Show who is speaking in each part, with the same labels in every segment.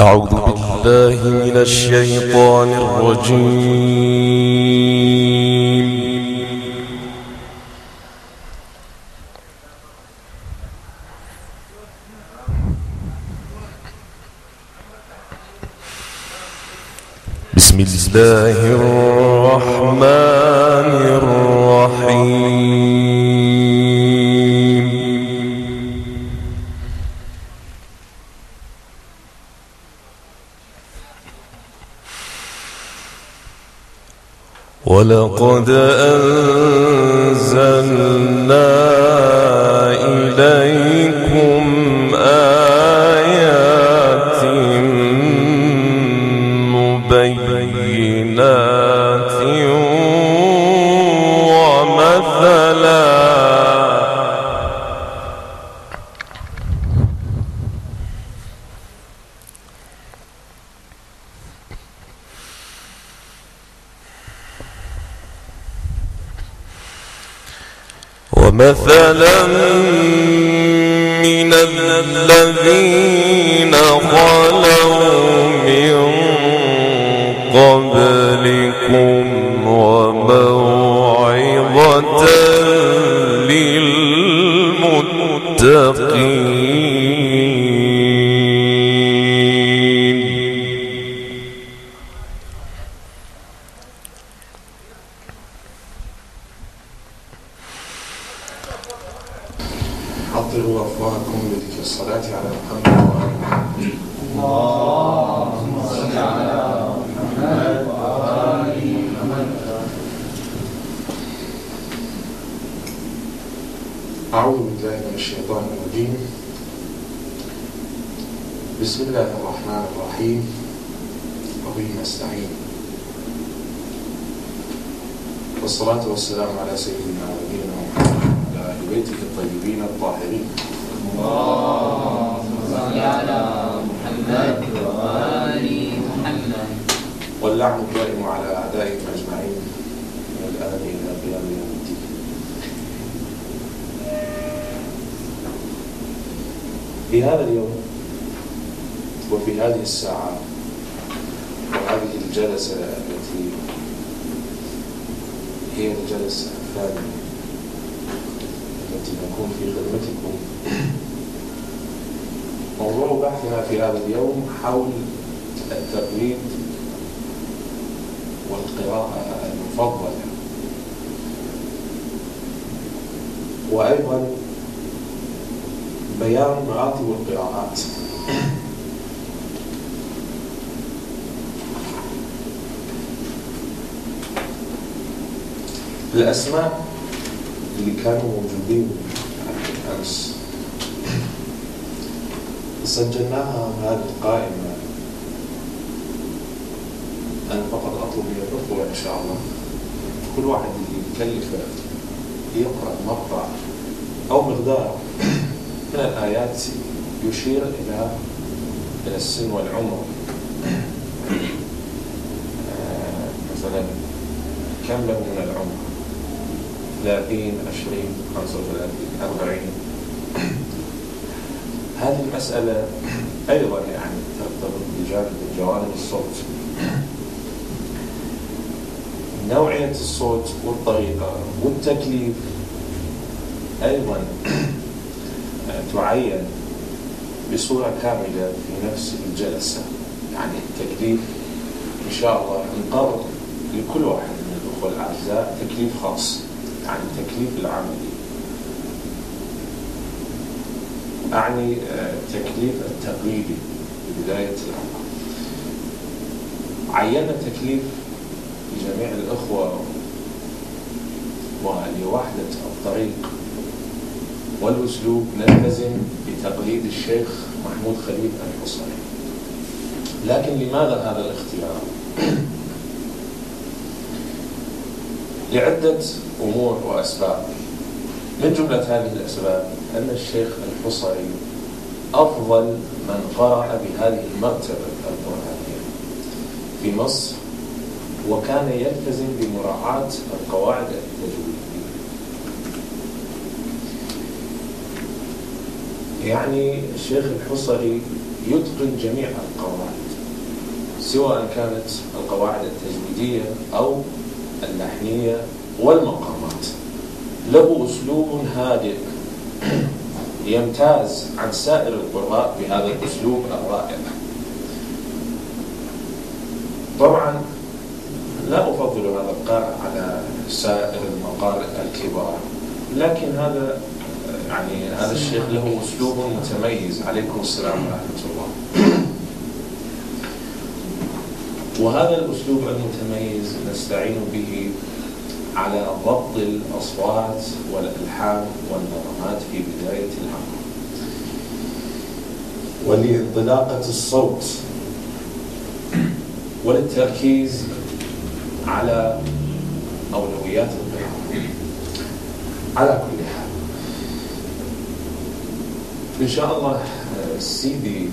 Speaker 1: أعوذ بالله من الشيطان الرجيم. بسم الله الرحمن الرحيم. ولقد أنزلنا إليكم آيات مبينات ومثلا من الذين خلوا من قبلكم وموعظة للمتقين.
Speaker 2: عطروا أفواهكم بذكر الصلاة على محمد وآل محمد.
Speaker 3: اللهم صل على محمد وآل محمد.
Speaker 2: أعوذ بالله من الشيطان الرجيم. بسم الله الرحمن الرحيم وبه نستعين، والصلاة والسلام على سيدنا ونبينا محمد وعلى آل بيته الطيبين الطاهرين.
Speaker 3: اللهم صل على محمد وآل محمد.
Speaker 2: واللعن الدائم على أعدائهم أجمعين من الآن إلى قيام يوم الدين. في هذا اليوم وفي هذه الساعة وهذه الجلسة التي هي الجلسة الثانية التي نكون في خدمتكم، موضوع بحثنا في هذا اليوم حول التقليد والقراءة المفضلة، وأيضا بيان مراتب القراءات. الأسماء اللي كانوا موجودين أمس سجلناها هذه القائمة. أنا فقط أطلب من الأخوة إن شاء الله كل واحد اللي يكلف يقرأ مقطع أو مقدار من الآيات يشير إلى السن والعمر. مثلا كم له من العمر؟ 30 20 35 40. هذه المسألة أيضا يعني ترتبط بجوانب الصوت، نوعية الصوت والطريقة والتكليف أيضا تعين بصورة كاملة في نفس الجلسة. يعني التكليف إن شاء الله نقرر لكل واحد من الأخوة الأعزاء تكليف خاص، يعني التكليف العملي، أعني التكليف التقليدي ببداية الأمر. عينا تكليف لجميع الأخوة ولوحدة الطريق والأسلوب نلتزم بتقليد الشيخ محمود خليل الحصري. لكن لماذا هذا الاختيار؟ لعدة أمور وأسباب. من جملة هذه الأسباب أن الشيخ الحصري أفضل من قرأ بهذه المرتبة القرآنية في مصر، وكان يلتزم بمراعاة القواعد التجويدية. يعني الشيخ الحصري يتقن جميع القواعد سواء كانت القواعد التجويدية أو اللحنية والمقامات. له أسلوب هادئ يمتاز عن سائر القراء بهذا الأسلوب الرائع. طبعا لا أفضل هذا القارئ على سائر المقارئ الكبار، لكن هذا يعني هذا الشيخ له أسلوب متميز. عليكم السلام ورحمة الله. وهذا الأسلوب المتميز نستعين به على ضبط الأصوات والألحان والنغمات في بداية الأمر، ولانطلاقة الصوت، وللتركيز على أولويات القراءة. على كل حال إن شاء الله السيدي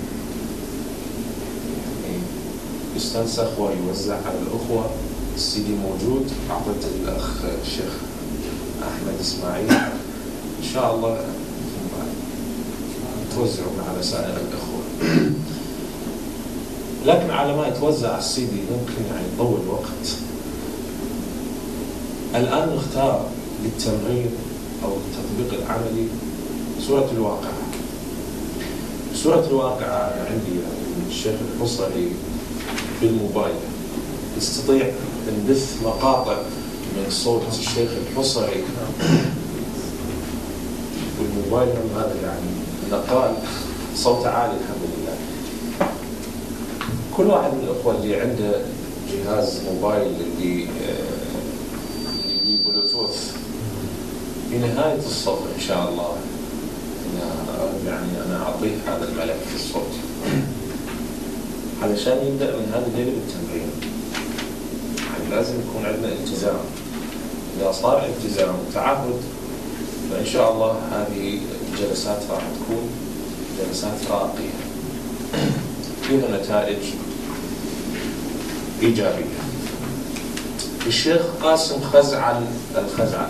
Speaker 2: يستنسخ ويوزع على الأخوة. السيدي موجود، أعطيت الأخ الشيخ أحمد إسماعيل، إن شاء الله توزعون على سائر الأخوة. لكن على ما يتوزع السيدي ممكن يعني يطول الوقت. الآن نختار للتمرين أو التطبيق العملي سورة الواقعة. سورة الواقعة عندي الشيخ الحصري في الموبايل، نستطيع نبث مقاطع من صوت الشيخ الحصري في الموبايل. هذا يعني نقال صوت عالي الحمد لله. كل واحد من الأخوة اللي عنده جهاز موبايل اللي بلوتوث في نهاية الصف إن شاء الله يعني أنا أعطيه هذا الملف الصوت علشان يبدأ من هذا الليلة بالتمرين. يعني لازم يكون عندنا التزام. إذا صار التزام وتعهد فإن شاء الله هذه الجلسات راح تكون جلسات راقية فيها نتائج إيجابية. الشيخ قاسم خزعل الخزعل،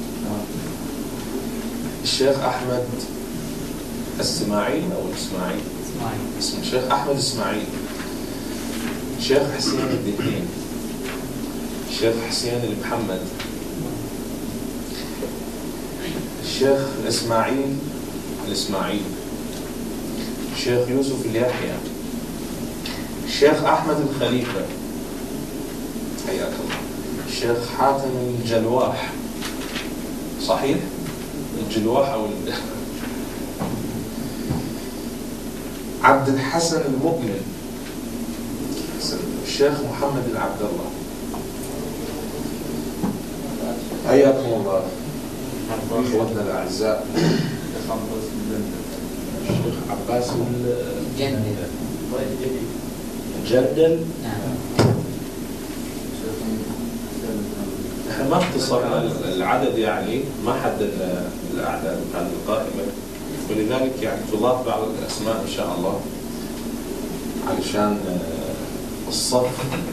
Speaker 2: الشيخ أحمد السماعيل أو الإسماعيل، اسم الشيخ أحمد إسماعيل، الشيخ حسين الدين، الشيخ حسين المحمد، الشيخ الإسماعيل الشيخ يوسف اليحيى، الشيخ أحمد الخليفة حياك الله، الشيخ حاتم الجلواح، صحيح؟ الجلواح أو عبد الحسن المؤمن، الشيخ محمد العبد الله، حياكم الله اخوتنا الاعزاء. الشيخ عباس الجندل. احنا ما اختصرنا العدد، يعني ما حددنا الاعداد هذه القائمه، ولذلك يعني تضاف بعض الاسماء ان شاء الله علشان الصف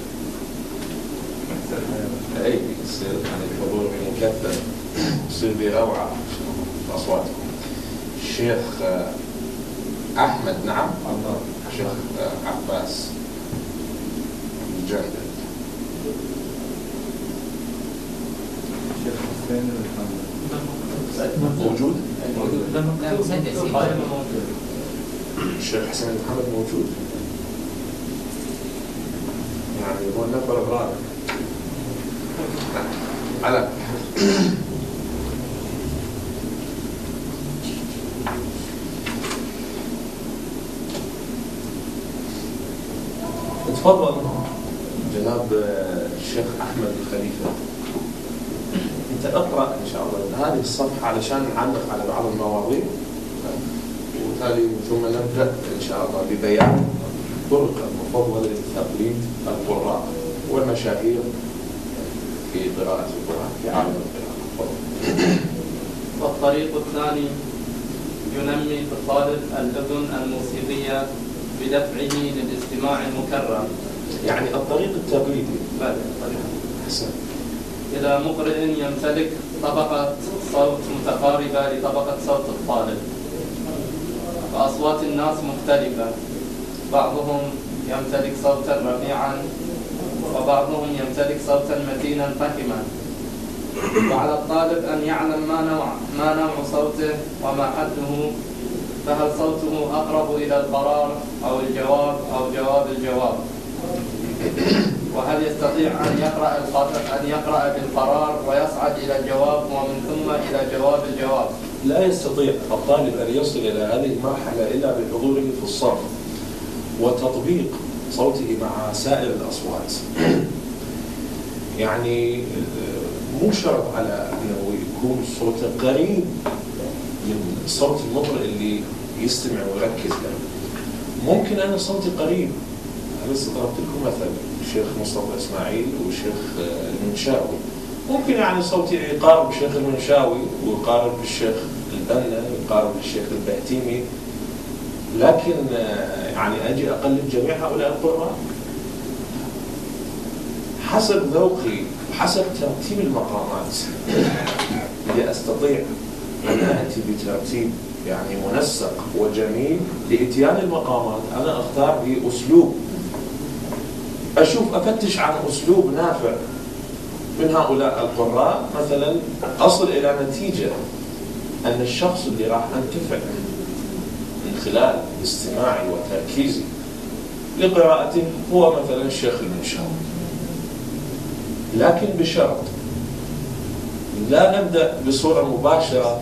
Speaker 2: اي يصير يعني الحضور مكثف، يصير بروعه اصواتكم. الشيخ احمد، نعم، الشيخ عباس الجندل،
Speaker 4: الشيخ حسين
Speaker 2: موجود؟
Speaker 3: لا مسدس.
Speaker 2: الشيخ حسين محمد موجود، يعني هو النفر الرابع على تفضل جناب الشيخ أحمد الخليفة، أنت اقرأ إن شاء الله هذه الصفحة علشان نعلق على بعض المواضيع، وتالي ثم نبدأ إن شاء الله ببيان الطرق المفضلة لتقليد القراء والمشاهير في قراءة القرآن في عالم القراءة.
Speaker 5: والطريق الثاني ينمي في الطالب الأذن الموسيقية بدفعه للاستماع المكرر.
Speaker 2: يعني الطريق التقليدي.
Speaker 5: بل الطريق
Speaker 2: حسن.
Speaker 5: إلى مقرئ يمتلك طبقة صوت متقاربة لطبقة صوت الطالب، فأصوات الناس مختلفة، بعضهم يمتلك صوتا رفيعا، وبعضهم يمتلك صوتا متينا فخما. وعلى الطالب أن يعلم ما نوع صوته وما حده، فهل صوته أقرب إلى القرار أو الجواب أو جواب الجواب، وهل يستطيع أن يقرأ بالقرار ويصعد إلى الجواب ومن ثم إلى جواب الجواب.
Speaker 2: لا يستطيع الطالب أن يصل إلى هذه المرحلة إلا بحضوره في الصف وتطبيق صوته مع سائر الأصوات. يعني مو شرط على أنه يكون صوته قريب من صوت المقرئ اللي يستمع ويركز له. ممكن أنا صوتي قريب، أنا لسه ضربت لكم مثلا الشيخ مصطفى إسماعيل والشيخ المنشاوي، ممكن يعني صوتي يقارب الشيخ المنشاوي ويقارب الشيخ البنا يقارب الشيخ البهتيمي، لكن يعني أجي أقلد جميع هؤلاء القراء حسب ذوقي وحسب ترتيب المقامات اللي أستطيع أن أأتي بترتيب يعني منسق وجميل لإتيان المقامات. أنا أختار بأسلوب، أفتش عن أسلوب نافع من هؤلاء القراء، مثلا أصل إلى نتيجة أن الشخص اللي راح أنتفع من خلال استماعي وتركيزي لقراءته هو مثلا الشيخ المنشاوي، لكن بشرط لا نبدأ بصورة مباشرة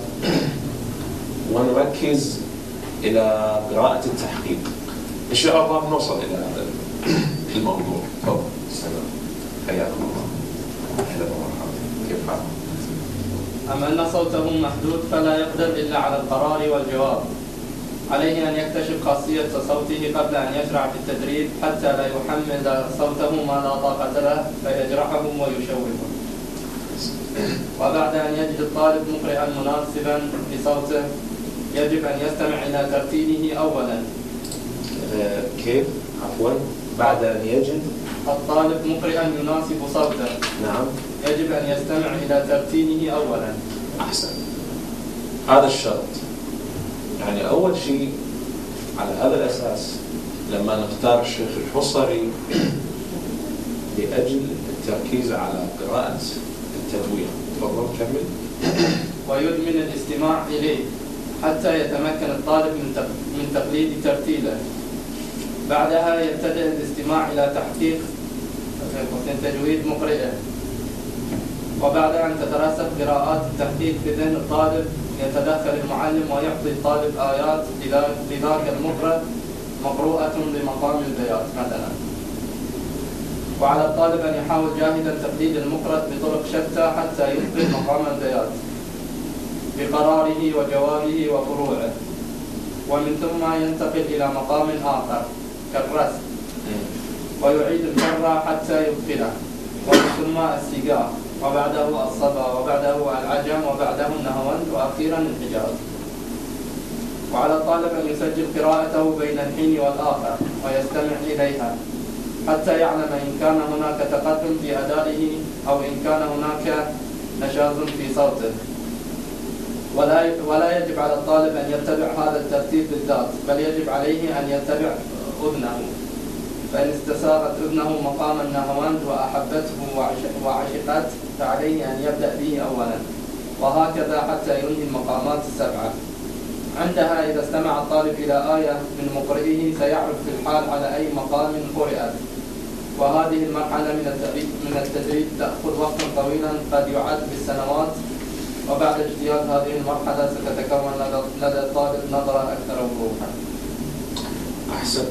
Speaker 2: ونركز إلى قراءة التحقيق. إن شاء الله نوصل إلى هذا الموضوع. تفضل. السلام، حياكم الله، أهلا ومرحبا، كيف حالك؟
Speaker 5: أما أن صوته محدود فلا يقدر إلا على القرار والجواب. عليه أن يكتشف خاصية صوته قبل أن يشرع في التدريب حتى لا يحمل صوته ما لا طاقة له فيجرحه ويشوهه. وبعد أن يجد الطالب مقرئا مناسبا لصوته يجب أن يستمع إلى ترتيله أولا.
Speaker 2: كيف؟ عفوا، بعد أن يجد
Speaker 5: الطالب مقرئا يناسب صوته،
Speaker 2: نعم،
Speaker 5: يجب أن يستمع إلى ترتيله أولا.
Speaker 2: أحسن، هذا الشرط. يعني أول شيء على هذا الأساس لما نختار الشيخ الحصري لأجل التركيز على قراءة التدوين. تفضل كمل.
Speaker 5: ويدمن الاستماع إليه حتى يتمكن الطالب من تقليد ترتيله. بعدها يبتدئ الاستماع إلى تحقيق تجويد مقرئه. وبعد أن تترسخ قراءات التحقيق في ذهن الطالب يتدخل المعلم ويعطي الطالب آيات لذاك المقرئ مقروءة بمقام البيات مثلا. وعلى الطالب أن يحاول جاهدا تقليد المقرئ بطرق شتى حتى يثبت مقام البيات بقراره وجوابه وفروعه، ومن ثم ينتقل إلى مقام آخر كالرسم ويعيد الكرة حتى يتقنه، ومن ثم السقاء، وبعده الصبا، وبعده العجم، وبعده النهوند، وأخيرا الحجاز. وعلى الطالب أن يسجل قراءته بين الحين والآخر ويستمع إليها حتى يعلم إن كان هناك تقدم في أدائه أو إن كان هناك نشاز في صوته. ولا يجب على الطالب أن يتبع هذا الترتيب بالذات، بل يجب عليه أن يتبع أذنه، فإن استساغت أذنه مقام النهوند وأحبته وعشقته فعليه أن يبدأ به أولا، وهكذا حتى ينهي المقامات السبعة. عندها إذا استمع الطالب إلى آية من مقرئه سيعرف في الحال على أي مقام قرئت. وهذه المرحلة من التدريب تأخذ وقتا طويلا قد يعد بالسنوات، وبعد اجتياز هذه المرحلة ستتكون لدى الطالب نظرة أكثر وضوحا.
Speaker 2: أحسنت.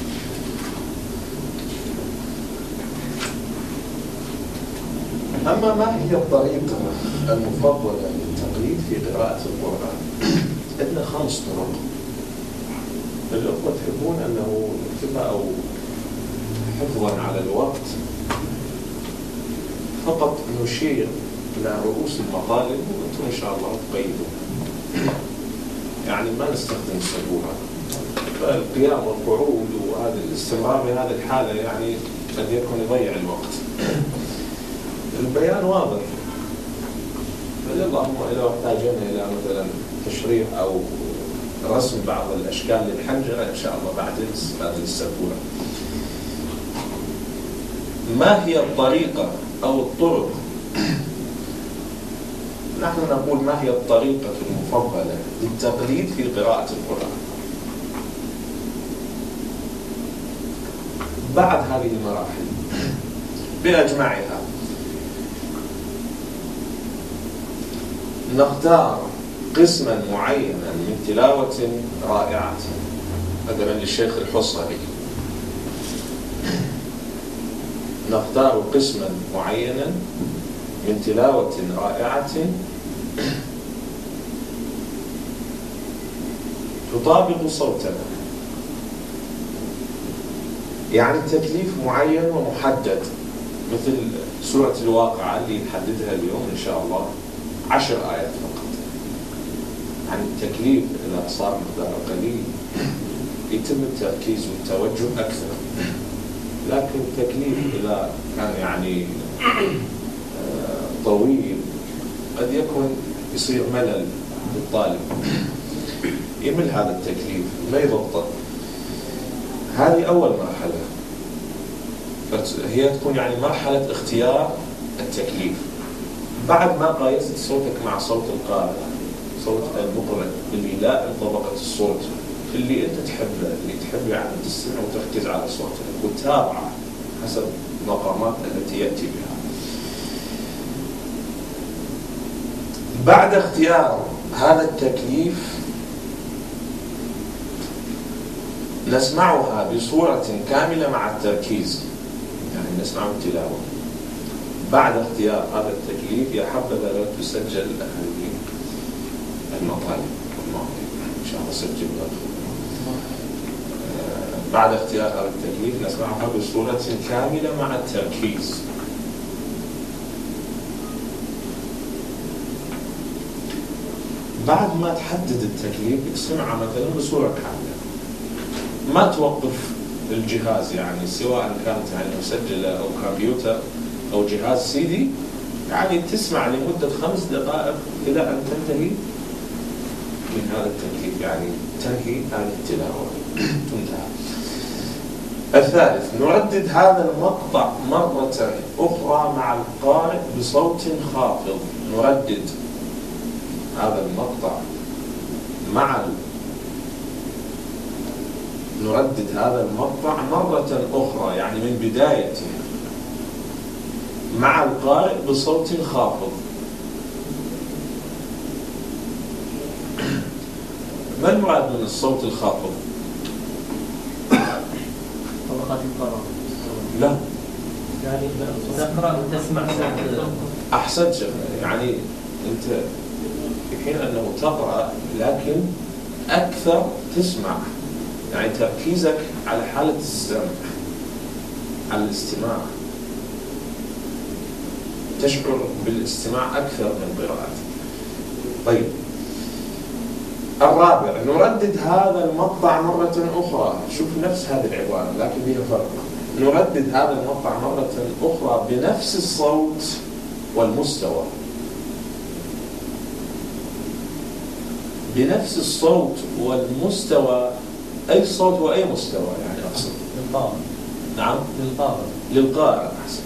Speaker 2: أما ما هي الطريقة المفضلة للتقليد في قراءة القرآن؟ عندنا 5 طرق. الأخوة تحبون أنه نكتبها أو حفظا على الوقت فقط نشير إلى رؤوس المطالب وأنتم إن شاء الله تقيدون. يعني ما نستخدم سبورة، فالقيام والقعود وهذا الاستمرار بهذه الحالة يعني قد يكون يضيع الوقت. البيان واضح، اللهم إذا احتاجنا إلى مثلا تشريح أو رسم بعض الأشكال للحنجرة إن شاء الله بعد السبورة. ما هي الطريقة أو الطرق؟ نحن نقول ما هي الطريقة المفضلة للتقليد في قراءة القرآن بعد هذه المراحل بأجمعها. نختار قسما معينا من تلاوة رائعة، مثلا للشيخ الحصري، نختار قسما معينا من تلاوة رائعة تطابق صوتنا، يعني تكليف معين ومحدد، مثل سورة الواقعة اللي نحددها اليوم إن شاء الله 10 آيات فقط. يعني التكليف إذا صار مقداره قليل يتم التركيز والتوجه أكثر، لكن التكليف إذا كان يعني طويل قد يكون يصير ملل للطالب، يمل هذا التكليف ما يضبطه. هذه أول مرحلة، هي تكون يعني مرحلة اختيار التكليف. بعد ما قايست صوتك مع صوت القارئ، صوت المقرئ اللي لا انطبقت الصوت اللي انت تحبه، اللي تحب يعني تستمع وتركز على صوتك وتتابعه حسب المقامات التي يأتي بها. بعد اختيار هذا التكليف نسمعها بصورة كاملة مع التركيز، يعني نسمع التلاوة. بعد اختيار هذا التكليف يا حبذا لو تسجل هذه المطالب والمواضيع إن شاء الله سجلها. بعد اختيار هذا التكليف نسمعها بصورة كاملة مع التركيز. بعد ما تحدد التكليف اسمعها مثلا بصورة كاملة، ما توقف الجهاز، يعني سواء كانت يعني مسجلة أو كمبيوتر أو جهاز سيدي، يعني تسمع لمدة 5 دقائق إلى أن تنتهي من هذا التكليف، يعني تنهي هذه التلاوة تنتهى. الثالث، نردد هذا المقطع مرة أخرى مع القارئ بصوت خافض. نردد هذا المقطع نردد هذا المقطع مرة أخرى، يعني من بدايته مع القارئ بصوت خافض. ما المراد من الصوت الخافض؟
Speaker 3: طبقات القراءة.
Speaker 2: لا،
Speaker 3: يعني تقرأ وتسمع
Speaker 2: أحسنت. يعني أنت في حين أنه تقرأ لكن أكثر تسمع، يعني تركيزك على حالة السمع، على الاستماع، تشعر بالاستماع أكثر من قراءتك. طيب، الرابع، نردد هذا المقطع مرة أخرى. شوف نفس هذه العبارة لكن بها فرق. نردد هذا المقطع مرة أخرى بنفس الصوت والمستوى، بنفس الصوت والمستوى. أي صوت وأي مستوى يعني أقصد؟
Speaker 3: للقارئ.
Speaker 2: نعم؟
Speaker 3: للقارئ.
Speaker 2: للقارئ. أحسن.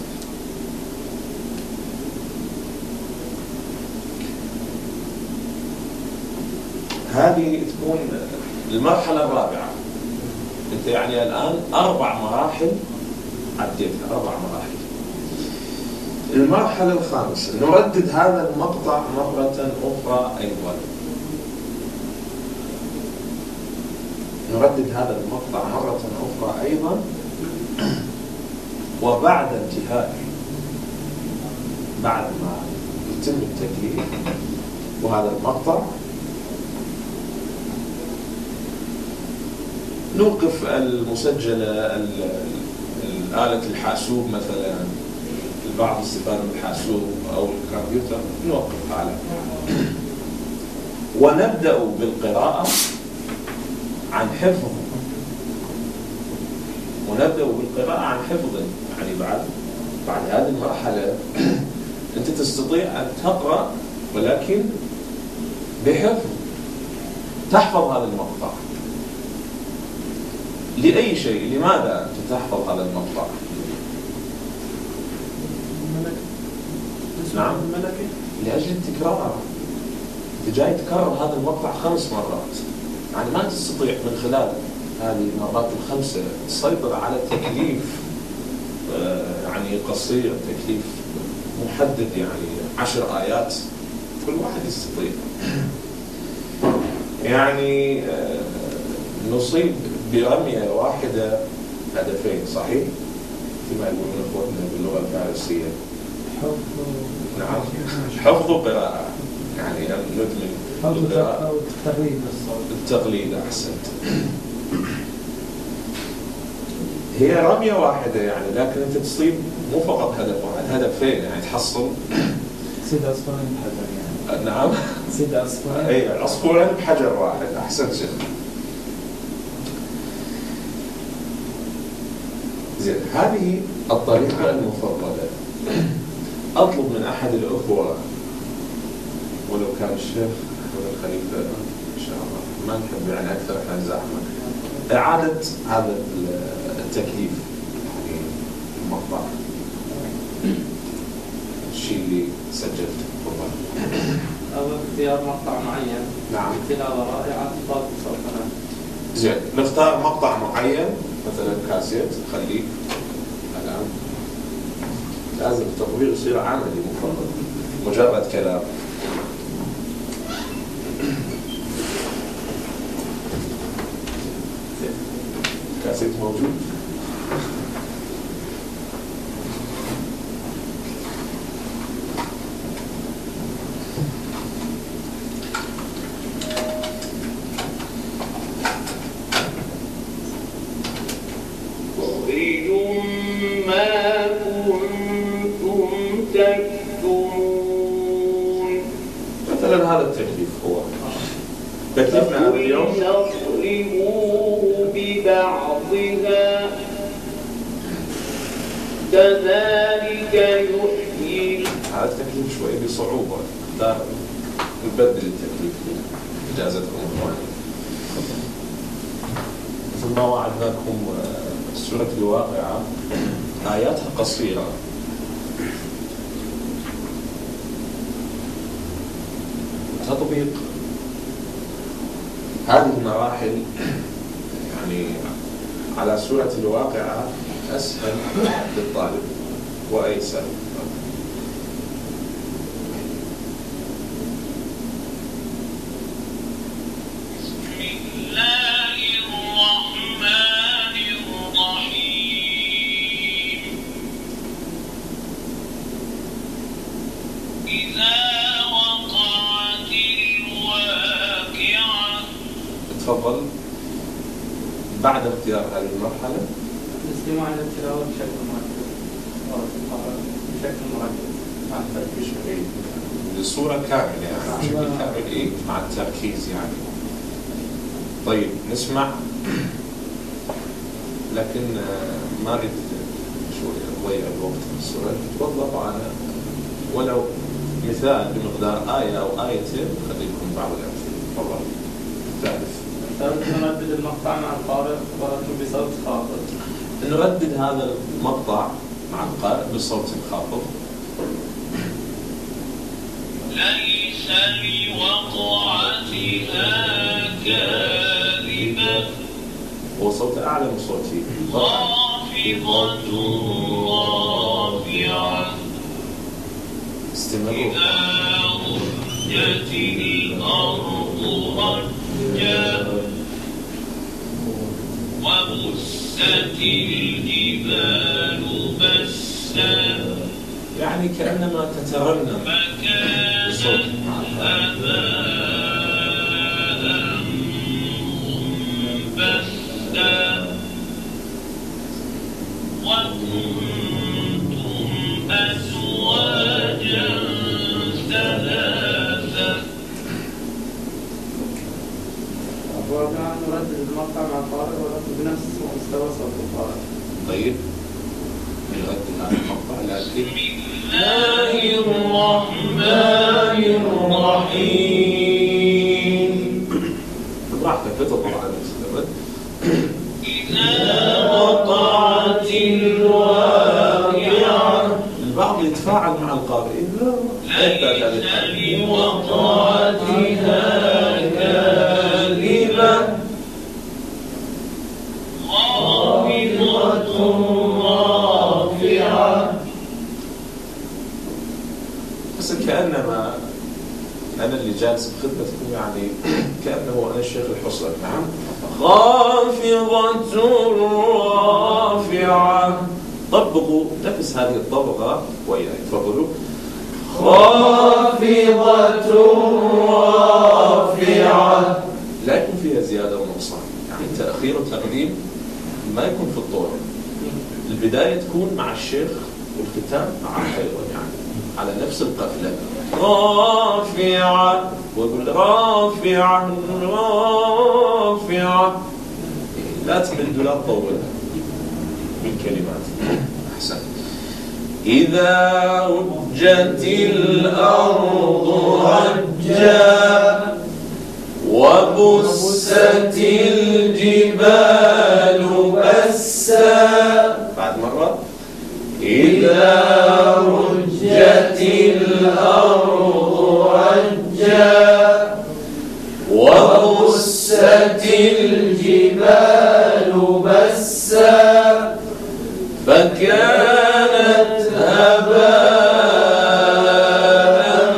Speaker 2: هذه تكون المرحلة الرابعة. أنت يعني الآن 4 مراحل عديتها، 4 مراحل. المرحلة الخامسة، نردد هذا المقطع مرة أخرى أيضا. نردد هذا المقطع مرة أخرى أيضا، وبعد انتهاء، بعد ما يتم التكليف وهذا المقطع، نوقف المسجلة، الآلة الحاسوب مثلا، البعض استفاد من الحاسوب أو الكمبيوتر، نوقفها على ونبدأ بالقراءة عن حفظ. ونبدأ بالقراءة عن حفظ، يعني بعد هذه المرحلة أنت تستطيع أن تقرأ ولكن بحفظ، تحفظ هذا المقطع. لأي شيء. لماذا أنت تحفظ هذا المقطع؟ نعم.
Speaker 3: الملكي.
Speaker 2: لأجل التكرار. أنت جاي تكرر هذا المقطع 5 مرات، يعني ما تستطيع من خلال هذه المرات ال5 تسيطر على تكليف يعني قصير، تكليف محدد، يعني 10 آيات كل واحد يستطيع. يعني نصيب برمية واحدة هدفين، صحيح؟ كما يقولون اخوتنا باللغة الفارسية. نعم، حفظ وقراءة، يعني ندمن القراءة
Speaker 3: أو التقليد الصوت.
Speaker 2: التقليد. أحسنت. هي رمية واحدة يعني، لكن أنت تصيب مو فقط هدف واحد، هدفين، يعني تحصل
Speaker 3: سيد عصفورين بحجر يعني.
Speaker 2: نعم،
Speaker 3: سيد عصفورين.
Speaker 2: أي عصفورين بحجر واحد. أحسنت شيخ. زين، هذه الطريقة المفضلة. أطلب من أحد الأخوة، ولو كان الشيخ ولا الخليفة إن شاء الله، ما نحب يعني أكثر إحنا زحمة، إعادة هذا التكليف، يعني المقطع، الشيء اللي سجلته. تفضل.
Speaker 5: أو اختيار مقطع معين.
Speaker 2: نعم.
Speaker 5: تلاوة رائعة ضبط صوتنا.
Speaker 2: زين، نختار مقطع معين، مثلا كاسيت، خليه الآن. لازم التطبيق يصير عملي، مو فقط مجرد كلام. كاسيت موجود.
Speaker 6: ما كنتم تكتمون.
Speaker 2: مثلا هذا التكليف هو تكليفنا هذا اليوم.
Speaker 6: تضربوه ببعضها كذلك يحيي.
Speaker 2: هذا التكليف شوي بصعوبة، نختار نبدل التكليف إجازتكم إخواني. مثل ما وعدناكم سورة الواقعة آياتها قصيرة، تطبيق هذه المراحل يعني على سورة الواقعة أسهل للطالب وأيسر. تفضل. بعد اختيار هذه المرحلة
Speaker 5: الاستماع إلى التلاوة بشكل مركز. بشكل مركز مع التركيز.
Speaker 2: الصورة كاملة يعني بشكل كامل، إيه، مع التركيز يعني. طيب نسمع، لكن ما أريد شوي أضيع الوقت في الصورة. توظف على ولو مثال بمقدار آية أو آيتين، خليكم بعض الأمثلة. تفضل. الثالث،
Speaker 5: نردد المقطع مع القارئ ولكن بصوت خافض.
Speaker 2: نردد هذا المقطع مع القارئ بصوت خافض.
Speaker 6: ليس لوقعتها كاذبة.
Speaker 2: هو صوت أعلى من صوتي.
Speaker 6: خافضة رافعة.
Speaker 2: استمروا.
Speaker 6: إذا رجت الأرض رجا وبست الجبال بسا.
Speaker 2: يعني كأنما تترنم بصوت
Speaker 6: فكانت هباء منبثا وكنتم أزواجا ثلاثا.
Speaker 5: ورابعا نردد المقطع مع القارئ ولكن بنفس مستوى صوت القارئ.
Speaker 2: طيب نردد هذا المقطع لكن
Speaker 6: الله الرحمن الرحيم.
Speaker 2: براحتك لا تطلع على المستوى.
Speaker 6: إذا وقعت الواقعة.
Speaker 2: البعض يتفاعل مع القارئ. إذا
Speaker 6: لوقعتها كاذبة خافضة رافعة.
Speaker 2: بس كأنما أنا اللي جالس بخدمتكم يعني كأنه أنا الشيخ الحصري. نعم. خافضة رافعة. طبقوا نفس هذه الطبقة وياي. تفضلوا.
Speaker 6: خافضة رافعة.
Speaker 2: لا يكون فيها زيادة ونقصان، يعني تأخير وتقديم ما يكون في الطول. البداية تكون مع الشيخ والختام مع أيضا يعني على نفس القفلة. رافعة ويقول رافعة رافعة. لا تمد ولا تطولها بالكلمات. أحسن. إذا رجت الأرض رجا وبست الجبال بسا. بعد مرة. إذا رجت الأرض رجا وبست الجبال بسا فكانت هباء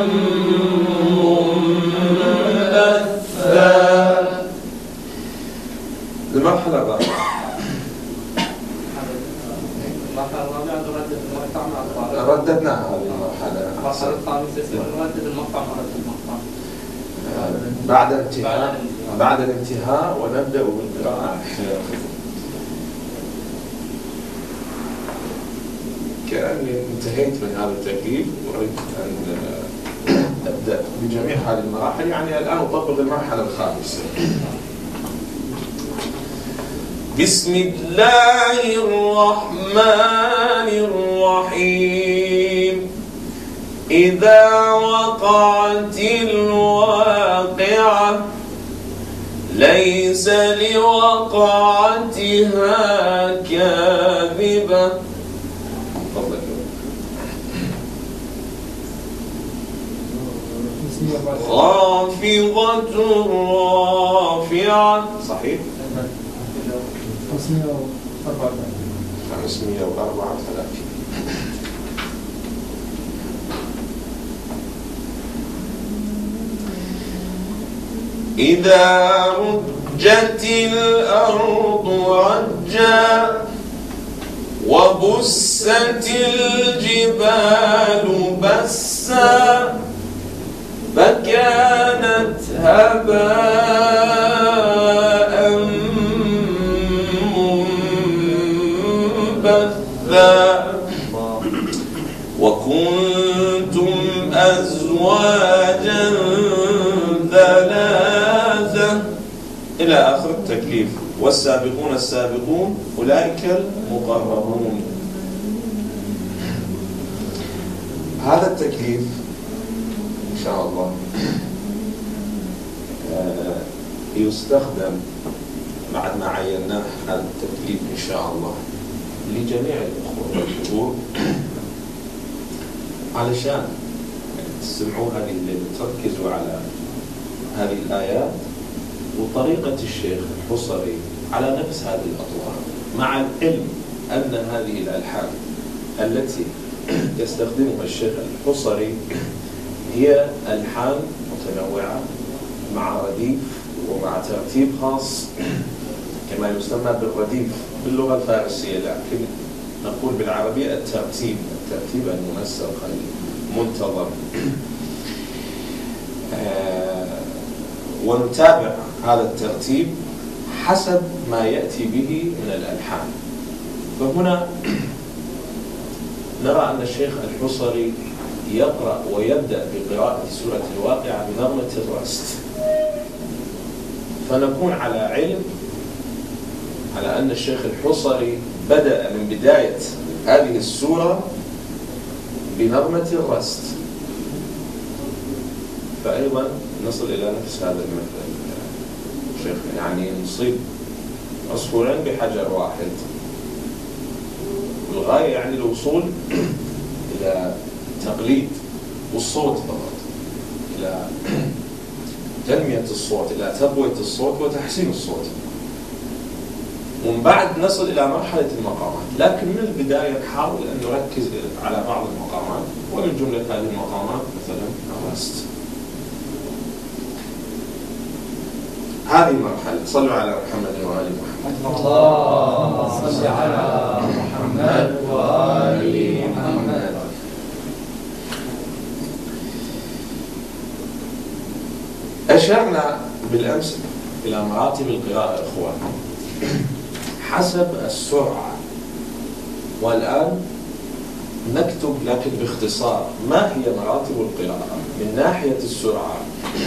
Speaker 2: منبثا. المرحلة الرابعة. رددناها هذه المرحلة.
Speaker 5: المرحلة الخامسة نردد المقطع مرة المقطع
Speaker 2: بعد الانتهاء ونبدأ بالقراءة. كأني انتهيت من هذا التكليف وأريد أن أبدأ بجميع هذه المراحل، يعني الآن أطبق المرحلة الخامسة. بسم الله الرحمن الرحيم. إذا وقعت الواقعة ليس لوقعتها كاذبة. خافضة رافعة. صحيح. 534. إذا رجت الأرض رجا وبست الجبال بسا فكانت هباء منبثا وكنتم أزواجا ثلاثة إلى آخر التكليف. والسابقون السابقون أولئك المقربون. هذا التكليف إن شاء الله يستخدم بعد ما عيناه هذا التكليف إن شاء الله لجميع الأخوة والأخوة علشان تسمعوا هذه الليلة، تركزوا على هذه الآيات وطريقة الشيخ الحصري على نفس هذه الأطوار، مع العلم أن هذه الألحان التي يستخدمها الشيخ الحصري هي ألحان متنوعة مع رديف ومع ترتيب خاص كما يسمى بالرديف باللغة الفارسية، لكن نقول بالعربية الترتيب المنسق المنتظم. ونتابع هذا الترتيب حسب ما يأتي به من الألحان. فهنا نرى أن الشيخ الحصري يقرأ ويبدأ بقراءة سورة الواقعة بنغمة الرست، فنكون على علم على أن الشيخ الحصري بدأ من بداية هذه السورة بنغمة الرست، فأيضا نصل إلى نفس هذا المثل شيخ، يعني نصيب عصفورين بحجر واحد، والغاية يعني الوصول إلى تقليد والصوت فقط، إلى تنمية الصوت، إلى تقوية الصوت وتحسين الصوت، ومن بعد نصل إلى مرحلة المقامات. لكن من البداية نحاول أن نركز على بعض المقامات، ومن جملة هذه المقامات مثلا الرست. هذه مرحلة. صلوا على محمد وآل محمد.
Speaker 5: اللهم صل على محمد وآل محمد.
Speaker 2: أشرنا بالأمس إلى مراتب القراءة إخوان حسب السرعة، والآن نكتب لكن باختصار ما هي مراتب القراءة من ناحية السرعة.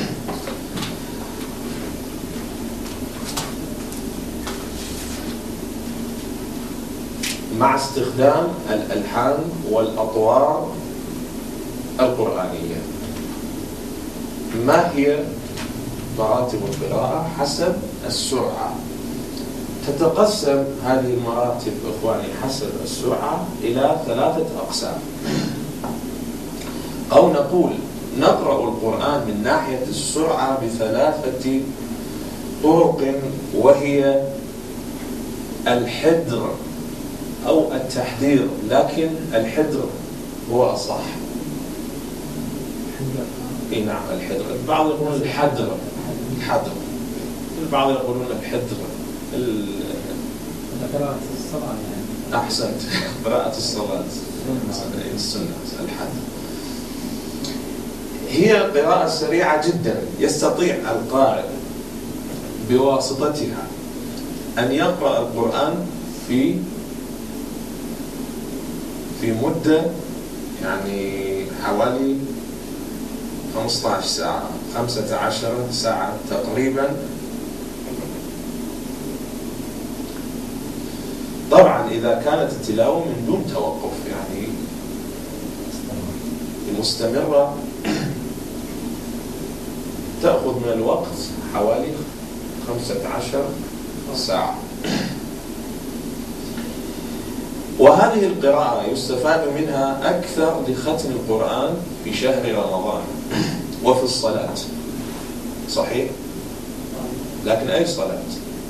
Speaker 2: مع استخدام الألحان والأطوار القرآنية. ما هي مراتب القراءة حسب السرعة؟ تتقسم هذه المراتب إخواني حسب السرعة إلى 3 أقسام، أو نقول نقرأ القرآن من ناحية السرعة ب3 طرق، وهي الحدر أو التحذير، لكن الحدر هو أصح. اي نعم الحدر، البعض يقولون الحدر، البعض يقولون الحدر.
Speaker 3: قراءة الصلاة يعني.
Speaker 2: أحسنت، قراءة الصلاة السنة الحدر. هي قراءة سريعة جدا، يستطيع القارئ بواسطتها أن يقرأ القرآن في مدة يعني حوالي 15 ساعة 15 ساعة تقريبا. طبعا إذا كانت التلاوة من دون توقف يعني مستمرة، تأخذ من الوقت حوالي 15 ساعة. وهذه القراءة يستفاد منها أكثر لختم القرآن في شهر رمضان وفي الصلاة. صحيح؟ لكن أي صلاة؟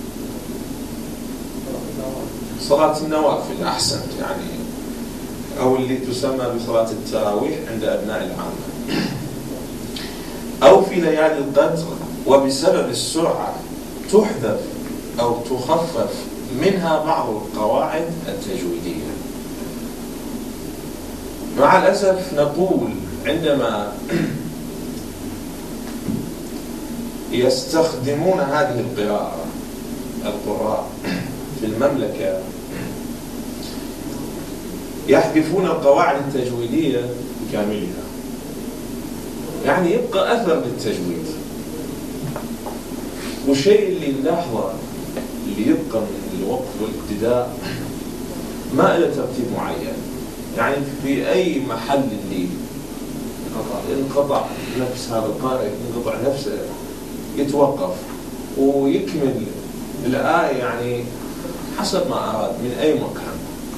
Speaker 2: صلاة النوافل أحسنت يعني، أو اللي تسمى بصلاة التراويح عند أبناء العامة، أو في ليالي القدر. وبسبب السرعة تحذف أو تخفف منها بعض القواعد التجويدية. مع الأسف نقول عندما يستخدمون هذه القراءة القراء في المملكة يحذفون القواعد التجويدية بكاملها، يعني يبقى أثر للتجويد. والشيء اللي نلاحظه اللي يبقى من الوقف والابتداء ما إلى ترتيب معين، يعني في أي محل اللي انقطع نفس هذا القارئ، انقطع نفسه، يتوقف ويكمل الآية يعني حسب ما أراد من أي مكان.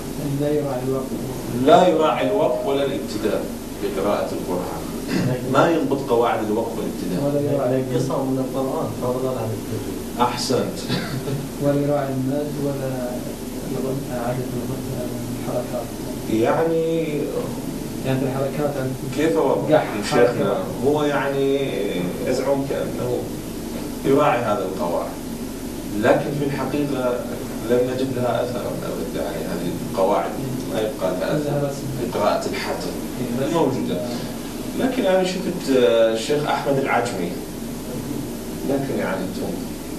Speaker 2: لا يراعي الوقف ولا الابتداء بقراءة القرآن، ما يضبط قواعد الوقف والابتداء.
Speaker 3: ولا يراعي
Speaker 7: يصعب من القرآن فضلا عن التجويد.
Speaker 2: أحسنت.
Speaker 3: ولا يراعي المد ولا عدد الحركات.
Speaker 2: يعني
Speaker 3: في الحركات
Speaker 2: كيف أوضح شيخنا؟ هو يعني يزعم كأنه يراعي هذا القواعد، لكن في الحقيقة لم نجد لها أثر أبدا. يعني هذه القواعد ما يبقى لها أثر في قراءة الحتم الموجودة. لكن أنا شفت الشيخ أحمد العجمي، لكن يعني أنتم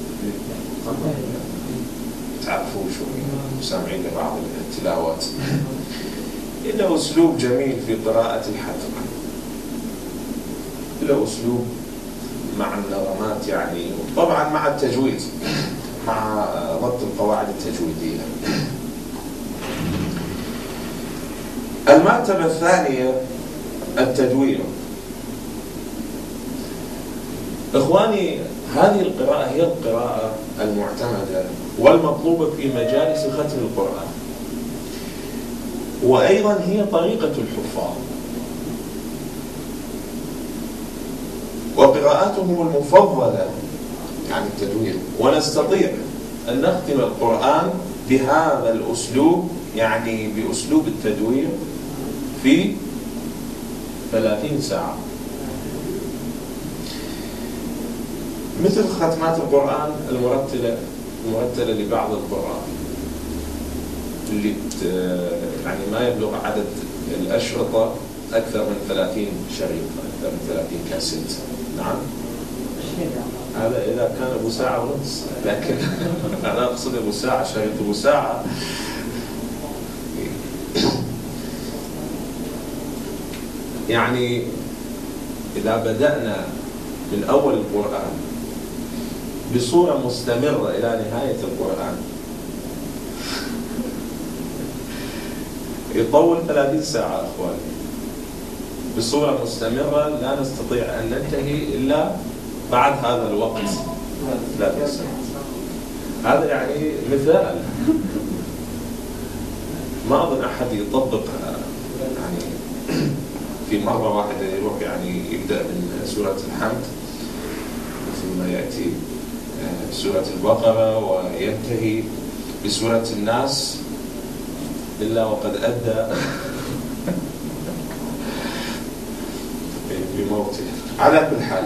Speaker 2: تعرفوا شو سامعين لبعض التلاوات. له أسلوب جميل في قراءة الحتم، له أسلوب مع النغمات يعني، طبعا مع التجويد، مع ضبط القواعد التجويدية. المرتبة الثانية التدوين. إخواني هذه القراءة هي القراءة المعتمدة والمطلوبة في مجالس ختم القرآن، وأيضا هي طريقة الحفاظ. قراءتهم المفضلة يعني التدوير، ونستطيع أن نختم القرآن بهذا الأسلوب، يعني بأسلوب التدوير في 30 ساعة، مثل ختمات القرآن المرتلة لبعض القرآن اللي يعني ما يبلغ عدد الأشرطة أكثر من 30 شريط، أكثر من 30 كاسيت. نعم، هذا إذا كان أبو ساعة ونص، لكن أنا أقصد أبو ساعة، شريط أبو ساعة. يعني إذا بدأنا من أول القرآن بصورة مستمرة إلى نهاية القرآن يطول 30 ساعة أخواني، بصورة مستمرة لا نستطيع أن ننتهي إلا بعد هذا الوقت 30 ساعة. هذا يعني مثال، ما أظن أحد يطبق يعني في مرة واحدة يروح يعني يبدأ من سورة الحمد ثم يأتي سورة البقرة وينتهي بسورة الناس إلا وقد أدى بموته. على كل حال،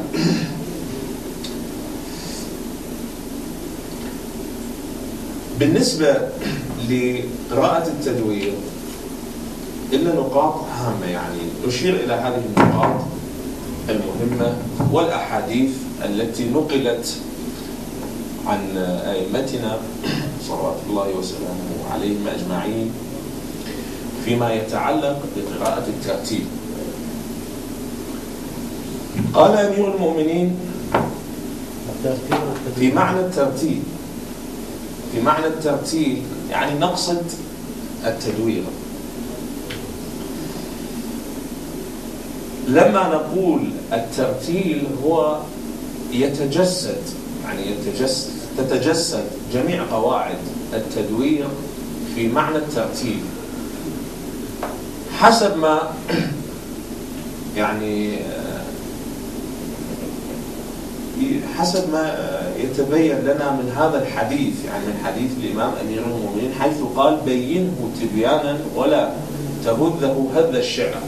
Speaker 2: بالنسبة لقراءة التدوير إلا نقاط هامة، يعني نشير إلى هذه النقاط المهمة والأحاديث التي نقلت عن أئمتنا صلوات الله وسلامه عليهم أجمعين فيما يتعلق بقراءة الترتيل. قال أمير المؤمنين في معنى الترتيل، في معنى الترتيل يعني نقصد التدوير. لما نقول الترتيل هو يتجسد، يعني تتجسد جميع قواعد التدوير في معنى الترتيل حسب ما يعني حسب ما يتبين لنا من هذا الحديث، يعني من حديث الإمام أمير المؤمنين حيث قال: بينه تبيانا ولا تهذه هذ الشعر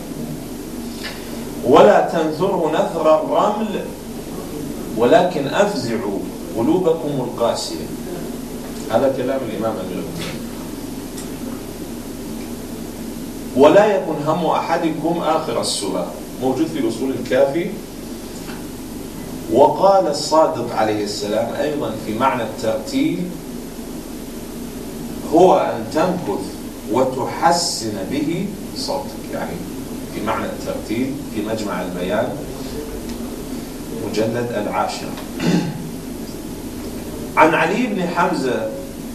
Speaker 2: ولا تنثره نثر الرمل ولكن أفزعوا قلوبكم القاسية. هذا كلام الإمام أمير المؤمنين. ولا يكن هم أحدكم آخر السورة، موجود في أصول الكافي. وقال الصادق عليه السلام أيضا في معنى الترتيل: هو أن تمكث وتحسن به صوتك، يعني في معنى الترتيل في مجمع البيان مجلد 10. عن علي بن حمزة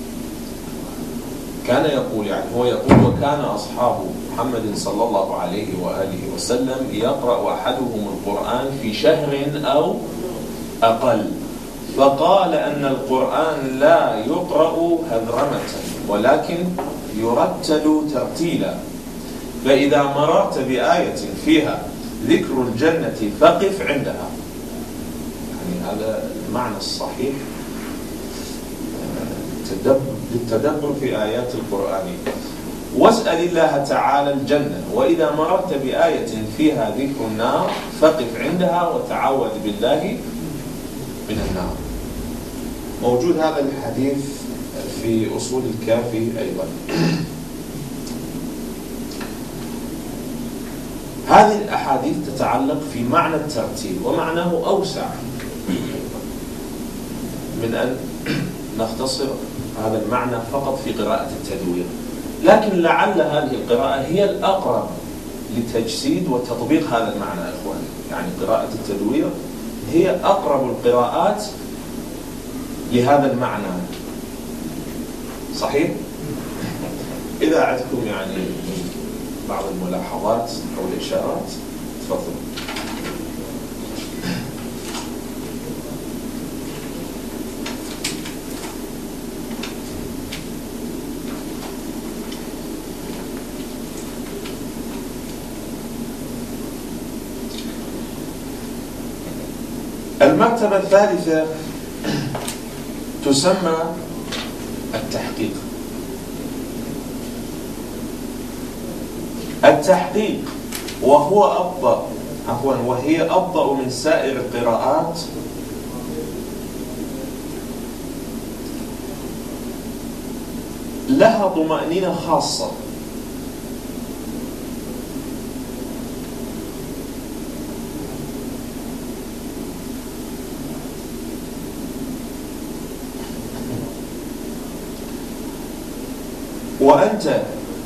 Speaker 2: كان يقول، يعني هو يقول: وكان أصحاب محمد صلى الله عليه وآله وسلم يقرأ أحدهم القرآن في شهر أو أقل، فقال أن القرآن لا يقرأ هذرمة ولكن يرتل ترتيلا، فإذا مررت بآية فيها ذكر الجنة فقف عندها. يعني هذا المعنى الصحيح للتدبر في آيات القرآن. واسأل الله تعالى الجنة، وإذا مررت بآية فيها ذكر النار فقف عندها وتعوذ بالله من النار. موجود هذا الحديث في أصول الكافي أيضا. هذه الأحاديث تتعلق في معنى الترتيل، ومعناه أوسع من أن نختصر هذا المعنى فقط في قراءة التدوير، لكن لعل هذه القراءة هي الأقرب لتجسيد وتطبيق هذا المعنى يا إخواني. يعني قراءة التدوير هي أقرب القراءات لهذا المعنى. صحيح؟ إذا عندكم يعني بعض الملاحظات أو الإشارات تفضلوا. المرتبة الثالثة تسمى التحقيق. التحقيق وهي أبطأ من سائر القراءات لها طمأنينة خاصة. وأنت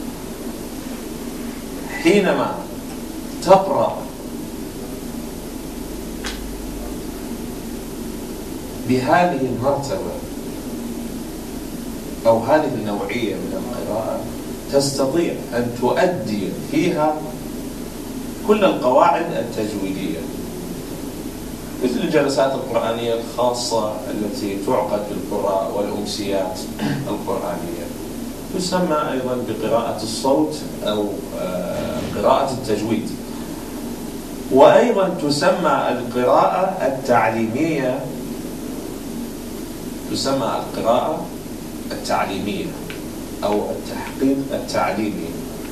Speaker 2: حينما تقرأ بهذه المرتبة أو هذه النوعية من القراءة تستطيع أن تؤدي فيها كل القواعد التجويدية، مثل الجلسات القرآنية الخاصة التي تعقد بالقراء والأمسيات القرآنية، تسمى أيضا بقراءة الصوت أو قراءة التجويد. وأيضا تسمى القراءة التعليمية، أو التحقيق التعليمي.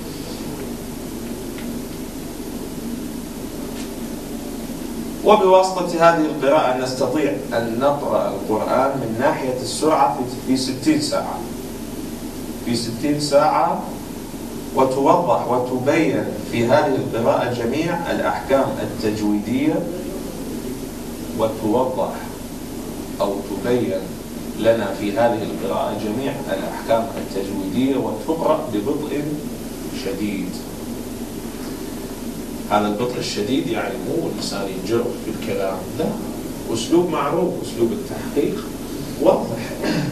Speaker 2: وبواسطة هذه القراءة نستطيع أن نقرأ القرآن من ناحية السرعة في 60 ساعة، في 60 ساعة، وتوضح وتبين في هذه القراءة جميع الأحكام التجويدية، وتوضح أو تبين لنا في هذه القراءة جميع الأحكام التجويدية، وتقرأ ببطء شديد. هذا البطء الشديد يعني مو الإنسان يجر في الكلام، لا، أسلوب معروف، أسلوب التحقيق واضح.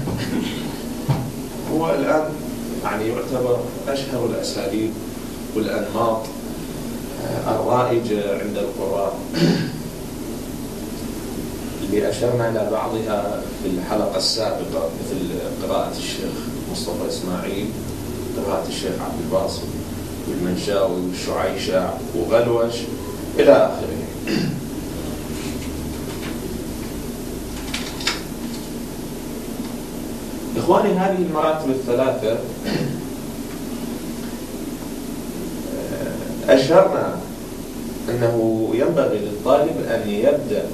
Speaker 2: هو الآن يعني يعتبر أشهر الأساليب والأنماط الرائجة عند القراء، اللي أشرنا إلى بعضها في الحلقة السابقة، مثل قراءة الشيخ مصطفى إسماعيل، قراءة الشيخ عبد الباسط والمنشاوي والشعيشع وغلوش إلى آخره. إخواني، هذه المراتب الثلاثة أشرنا أنه ينبغي للطالب أن يبدأ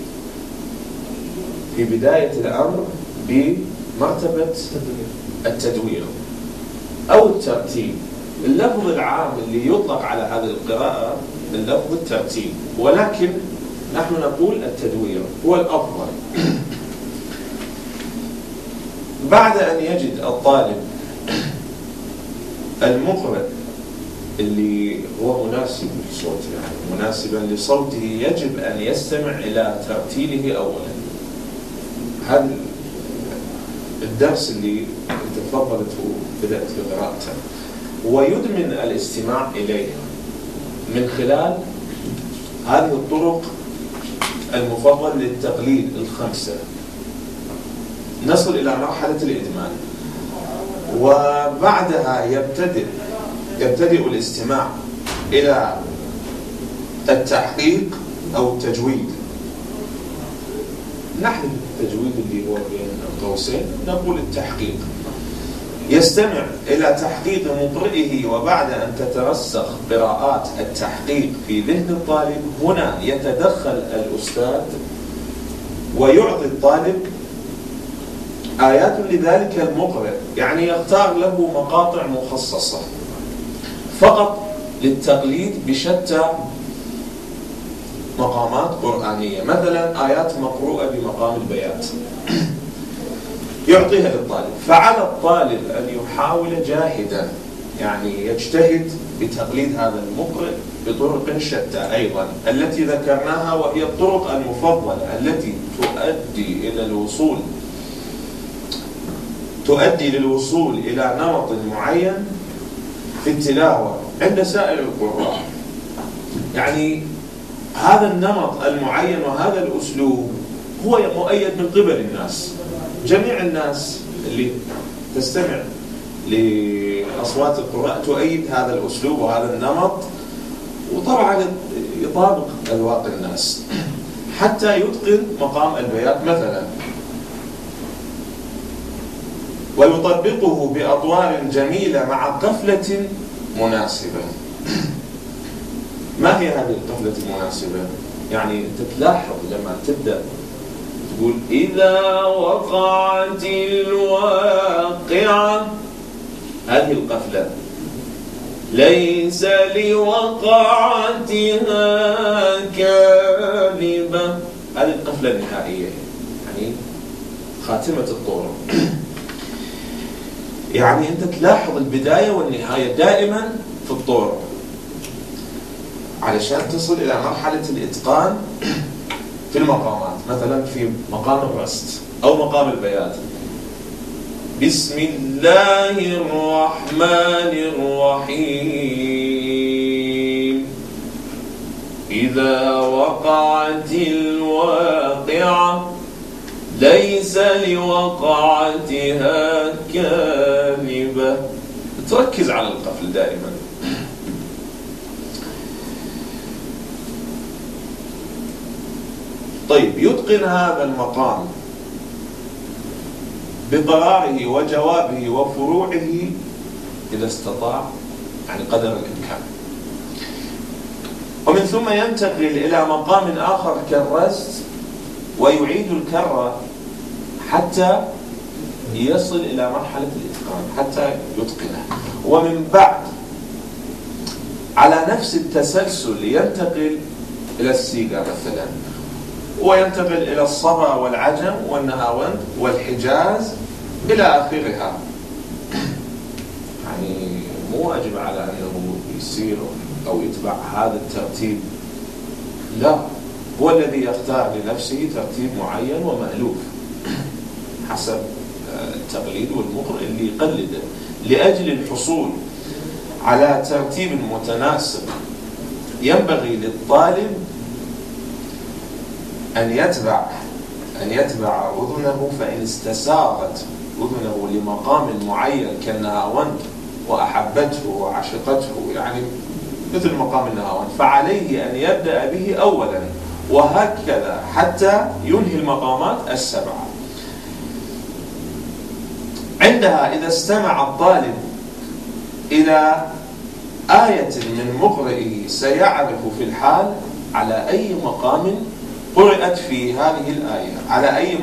Speaker 2: في بداية الأمر بمرتبة التدوير أو الترتيب. اللفظ العام اللي يطلق على هذه القراءة اللفظ الترتيب، ولكن نحن نقول التدوير هو الأفضل. بعد أن يجد الطالب المقرئ اللي هو مناسب لصوته، يعني مناسبا لصوته، يجب أن يستمع إلى ترتيله أولا. هذا الدرس اللي أنت تفضلت وبدأت بقراءته، ويدمن الاستماع إليه من خلال هذه الطرق المفضلة للتقليد الخمسة. نصل إلى مرحلة الإدمان، وبعدها يبتدئ الاستماع إلى التحقيق أو التجويد. نحن التجويد اللي هو بين قوسين نقول التحقيق. يستمع إلى تحقيق مقرئه، وبعد أن تترسخ قراءات التحقيق في ذهن الطالب، هنا يتدخل الأستاذ ويعطي الطالب آيات لذلك المقرئ، يعني يختار له مقاطع مخصصة فقط للتقليد بشتى مقامات قرآنية، مثلا آيات مقروءة بمقام البيات يعطيها للطالب. فعلى الطالب أن يحاول جاهدا، يعني يجتهد بتقليد هذا المقرئ بطرق شتى أيضا التي ذكرناها، وهي الطرق المفضلة التي تؤدي للوصول إلى نمط معين في التلاوة عند سائر القراء. يعني هذا النمط المعين وهذا الأسلوب هو مؤيد من قبل الناس، جميع الناس اللي تستمع لأصوات القراء تؤيد هذا الأسلوب وهذا النمط، وطبعا يطابق أذواق الناس. حتى يتقن مقام البيات مثلا، ويطبقه بأطوار جميلة مع قفلة مناسبة. ما هي هذه القفلة المناسبة؟ يعني أنت تلاحظ لما تبدأ تقول إذا وقعت الواقعة، هذه القفلة ليس لوقعتها كاذبة، هذه القفلة النهائية يعني خاتمة الطور. يعني أنت تلاحظ البداية والنهاية دائما في الطور علشان تصل إلى مرحلة الإتقان في المقامات. مثلا في مقام الرست أو مقام البيات، بسم الله الرحمن الرحيم إذا وقعت الواقعة ليس لوقعتها كاذبة. تركز على القفل دائما. طيب، يتقن هذا المقام بقراره وجوابه وفروعه إذا استطاع، يعني قدر الإمكان. ومن ثم ينتقل إلى مقام آخر كالرست ويعيد الكرة حتى يصل إلى مرحلة الإتقان، حتى يتقنه. ومن بعد على نفس التسلسل ينتقل إلى السيقة مثلا، وينتقل إلى الصبا والعجم والنهاوند والحجاز إلى آخرها. يعني مو واجب على أنه يصير أو يتبع هذا الترتيب، لا، هو الذي يختار لنفسه ترتيب معين ومألوف حسب التقليد والمقر اللي يقلده، لأجل الحصول على ترتيب متناسق. ينبغي للطالب أن يتبع أذنه، فإن استساغت أذنه لمقام معين كالنهاوند وأحبته وعشقته، يعني مثل مقام النهاوند، فعليه أن يبدأ به أولا، وهكذا حتى ينهي المقامات السبعة. عندها إذا استمع الطالب إلى آية من مقرئه سيعرف في الحال على أي مقام قرأت في هذه الآية، على أي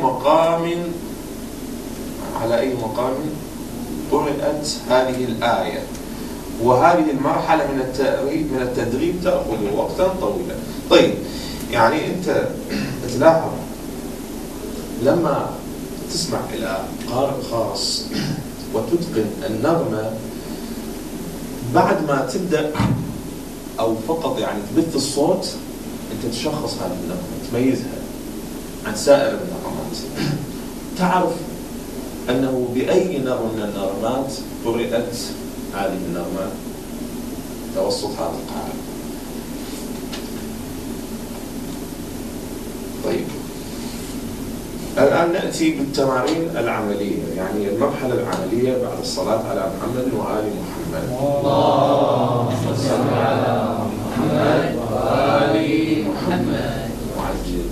Speaker 2: مقام قرأت هذه الآية. وهذه المرحلة من التدريب تأخذ وقتا طويلا. طيب، يعني أنت تلاحظ لما تسمع إلى قارئ خاص وتتقن النغمة، بعد ما تبدأ أو فقط يعني تبث الصوت، أنت تشخص هذه النغمة، تميزها عن سائر النغمات، تعرف أنه بأي نغمة من النغمات قرأت هذه النغمة توسط هذا القارئ. طيب، الآن نأتي بالتمارين العملية، يعني المرحلة العملية بعد الصلاة على محمد وآل محمد.
Speaker 6: اللهم صل على محمد وآل محمد.
Speaker 2: معجل.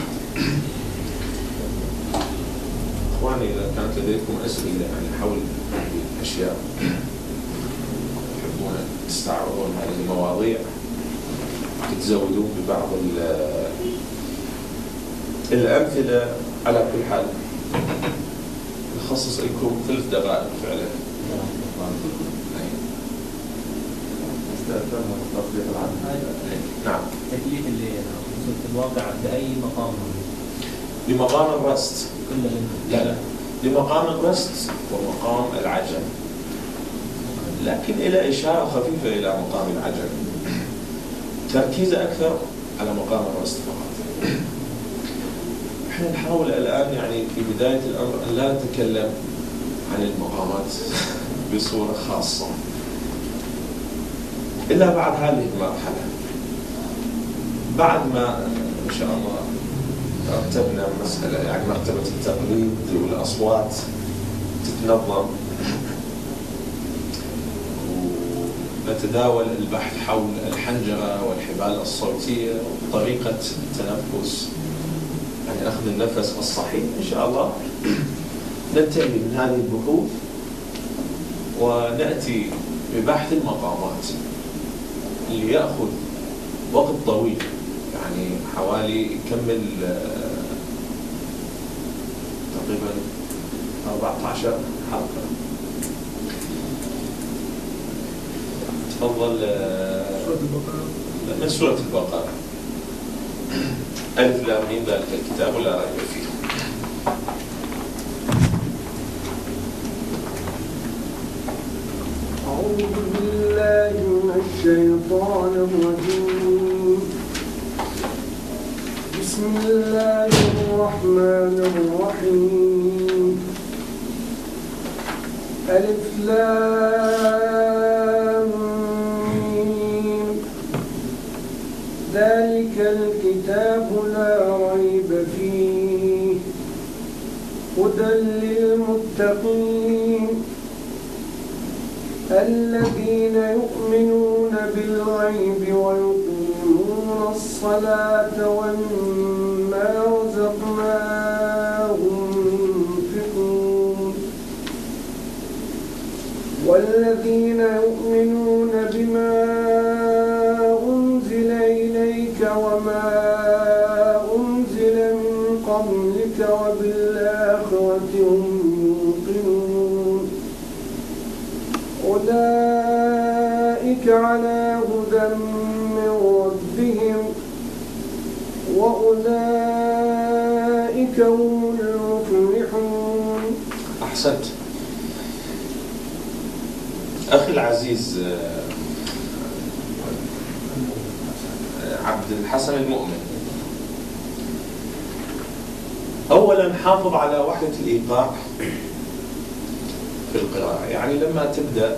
Speaker 2: إخواني، إذا كانت لديكم أسئلة يعني حول هذه الأشياء تحبون تستعرضون هذه المواضيع، تتزودون ببعض الأمثلة، على كل حال نخصص لكم 3 دقائق فعلا. نعم.
Speaker 7: تكليف الواقع بأي مقام؟
Speaker 2: لمقام الرست. لا، لمقام الرست ومقام العجم، لكن إلى إشارة خفيفة إلى مقام العجم، تركيز أكثر على مقام الرست فقط. احنا نحاول الآن يعني في بداية الأمر أن لا نتكلم عن المقامات بصورة خاصة إلا بعد هذه المرحلة، بعد ما إن شاء الله رتبنا مسألة يعني مرتبة التقليد والأصوات تتنظم، ونتداول البحث حول الحنجرة والحبال الصوتية وطريقة التنفس يعني أخذ النفس الصحيح إن شاء الله ننتهي من هذه البحوث ونأتي ببحث المقامات اللي يأخذ وقت طويل، يعني حوالي يكمل تقريبا 14 حلقة. تفضل. من سورة البقرة. ألف لام ميم ذلك الكتاب لا ريب فيه.
Speaker 8: أعوذ بالله من الشيطان الرجيم. بسم الله الرحمن الرحيم. ألف لام ميم. ذلك الكتاب لا ريب فيه هدى للمتقين الذين يؤمنون بالغيب ويقيمون الصلاة ومما رزقناهم ينفقون والذين يؤمنون بما أنزل إليك وما أنزل من قبلك وبالآخرة هم يوقنون أولئك على هدى من ربهم وأولئك هم المفلحون.
Speaker 2: أحسنت. أخي العزيز عبد الحسن المؤمن، أولا حافظ على وحدة الإيقاع في القراءة. يعني لما تبدأ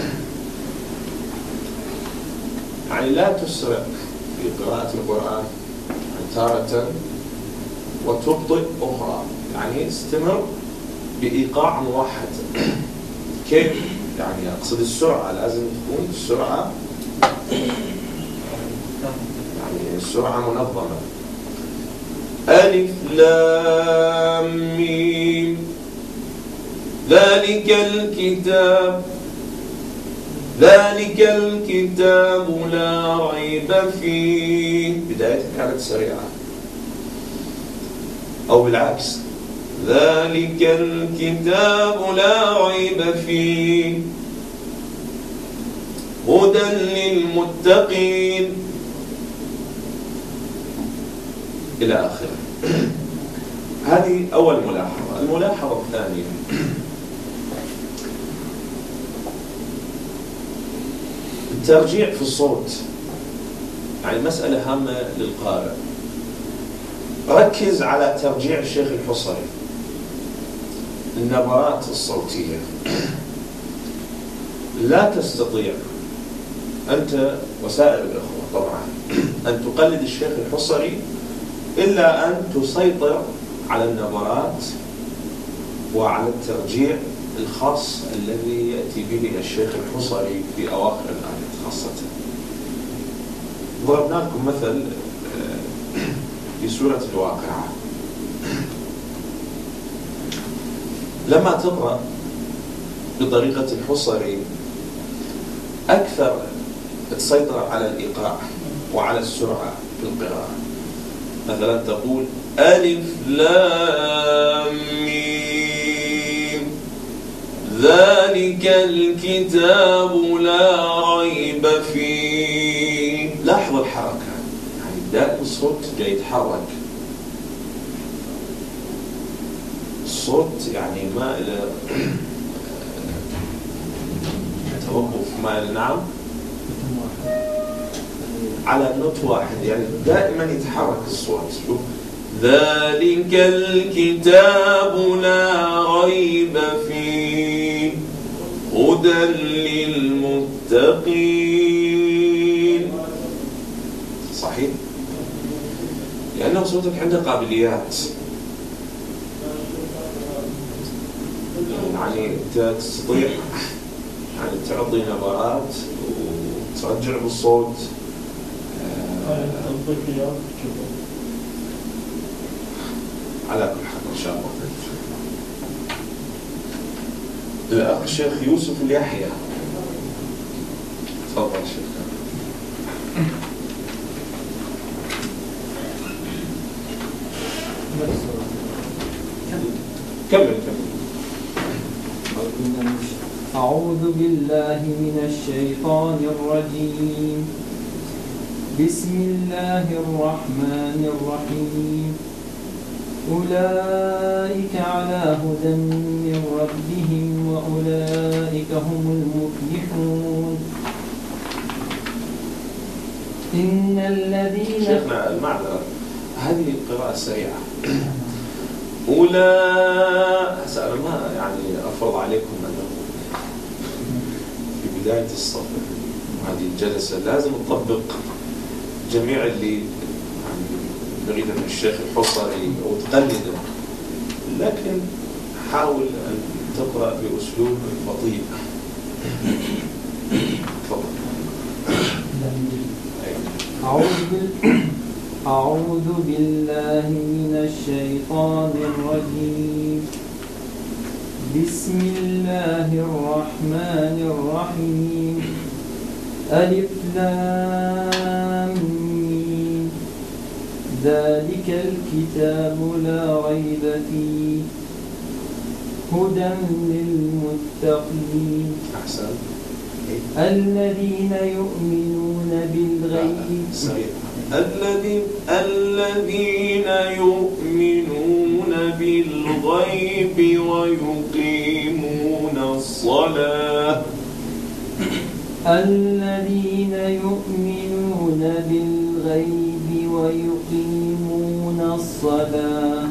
Speaker 2: يعني لا تسرع في قراءة القرآن تارة وتبطئ أخرى، يعني استمر بإيقاع موحد. كيف؟ يعني أقصد السرعة، لازم تكون السرعة يعني السرعة منظمة. ألف لام ميم ذلك الكتاب لا ريب فيه. بداية كانت سريعة، أو بالعكس ذلك الكتاب لا ريب فيه هدى للمتقين إلى آخره. هذه أول ملاحظة. الملاحظة الثانية، الترجيع في الصوت، يعني مسألة هامة للقارئ. ركز على ترجيع الشيخ الحصري، النبرات الصوتية. لا تستطيع أنت وسائر الأخوة طبعا أن تقلد الشيخ الحصري إلا أن تسيطر على النبرات وعلى الترجيع الخاص الذي يأتي به الشيخ الحصري في أواخر الآيات خاصة. ضربنا لكم مثل في سورة الواقعة. لما تقرأ بطريقة الحصري أكثر تسيطر على الإيقاع وعلى السرعة في القراءة. مثلا تقول ألف لام ميم ذلك الكتاب لا ريب فيه. لاحظوا الحركة، يعني دائما الصوت جاي يتحرك. الصوت يعني ما إلى توقف، ما إلى نعم على نوت واحد، يعني دائما يتحرك الصوت. شوف ذلك الكتاب لا ريب فيه هدى للمتقين. صحيح؟ لأنه صوتك عنده قابليات، يعني أنت تستطيع يعني تعطي نبرات وترجع بالصوت. على كل حال إن شاء الله. الأخ الشيخ يوسف اليحيى، تفضل شيخ. كمل.
Speaker 3: أعوذ بالله من الشيطان الرجيم. بسم الله الرحمن الرحيم. أولئك على هدى من ربهم وأولئك هم المفلحون. إن الذين
Speaker 2: شيخنا المعذرة، هذه قراءة سريعة. أنا ما يعني أفرض عليكم أنه في بداية الصف هذه الجلسة لازم نطبق جميع اللي يعني نريد من الشيخ الحصري أو تقلده، لكن حاول أن تقرأ بأسلوب بطيء. تفضل.
Speaker 3: أعوذ بالله من الشيطان الرجيم. بسم الله الرحمن الرحيم. ألف لام ميم. ذلك الكتاب لا ريب فيه هدى للمتقين.
Speaker 2: أحسن.
Speaker 3: الذين يؤمنون بالغيب.
Speaker 2: الذين يؤمنون بالغيب ويقيمون الصلاة.
Speaker 3: الذين يؤمنون بالغيب ويقيمون الصلاة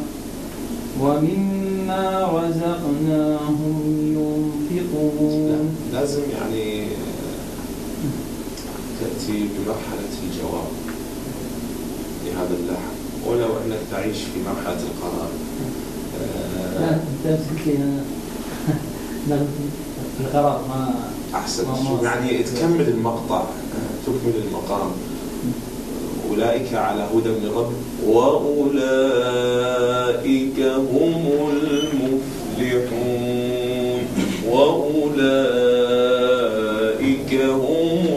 Speaker 3: ومما رزقناهم ينفقون.
Speaker 2: لازم يعني تأتي بمرحلة الجواب لهذا اللحن، ولو أنك تعيش في مرحلة القرار.
Speaker 3: القرار ما
Speaker 2: أحسن. يعني تكمل المقطع، تكمل المقام. أولئك على هدى من ربهم وأولئك هم المفلحون. وأولئك هم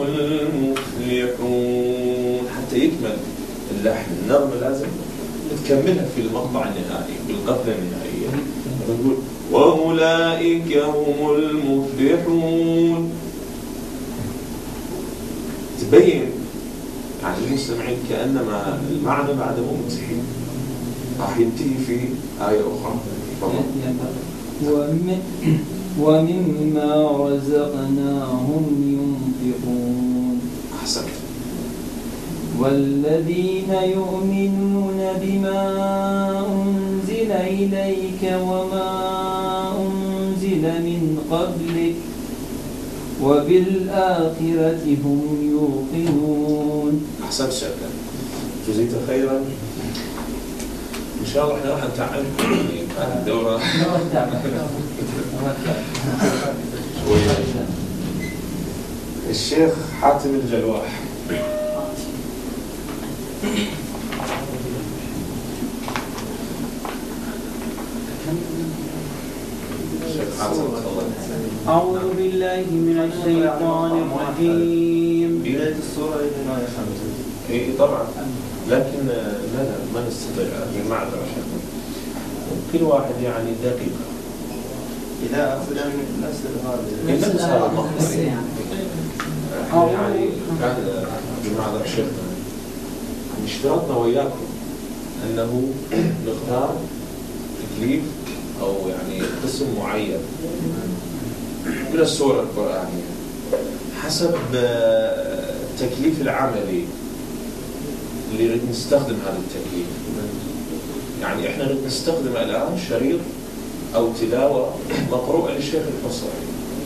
Speaker 2: المفلحون حتى يكمل اللحن. النغمة لازم تكملها في المقطع النهائي، في القفلة النهائية. نقول وأولئك هم المفلحون. تبين يعني المستمعين كأنما المعنى بعد منتهي، راح ينتهي في آية أخرى.
Speaker 3: ومما رزقناهم ينفقون.
Speaker 2: أحسنت.
Speaker 3: والذين يؤمنون بما أنزل إليك وما أنزل من قبلك وبالآخرة هم يوقنون.
Speaker 2: أحسنت شكرا، جزيت خيرا. إن شاء الله إحنا راح نتعلم هذه الدورة شوية. الشيخ حاتم الجلواح.
Speaker 9: أعوذ بالله من الشيطان الرجيم.
Speaker 4: بداية السورة إلى الآية 5.
Speaker 2: إيه طبعا، لكن ما نستطيع بالمعذرة. كل واحد يعني دقيقة
Speaker 4: إلى آخر نفس
Speaker 2: هذا المقطع. يعني بالمعذرة شيخنا اشترطنا وياكم أنه نختار تكليف أو يعني قسم معين من السورة القرآنية حسب التكليف العملي اللي نريد نستخدم هذا التكليف. يعني احنا نريد نستخدم الآن شريط أو تلاوة مقروءة للشيخ الحصري،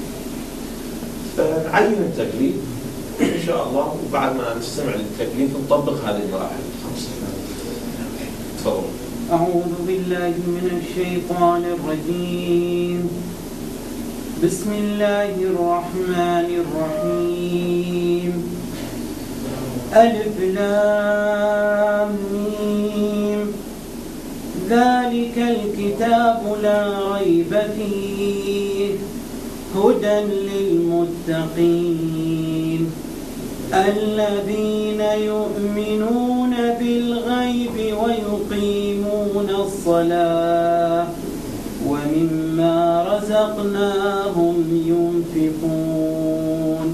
Speaker 2: فنعين التكليف إن شاء الله، وبعد ما نستمع للتكليف نطبق هذه المراحل الخمسة. تفضل.
Speaker 9: أعوذ بالله من الشيطان الرجيم. بسم الله الرحمن الرحيم. ألف لام ميم. ذلك الكتاب لا ريب فيه هدى للمتقين الذين يؤمنون بالغيب ويقيمون الصلاة ومما رزقناهم ينفقون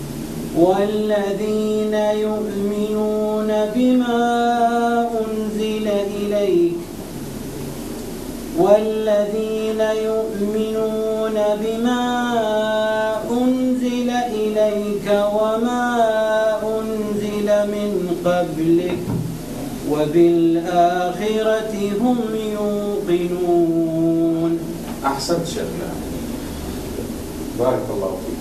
Speaker 9: والذين يؤمنون بما أنزل إليك وما أنزل من قبلك وبالآخرة هم يوقنون.
Speaker 2: أحسنت شيخنا، بارك الله فيك.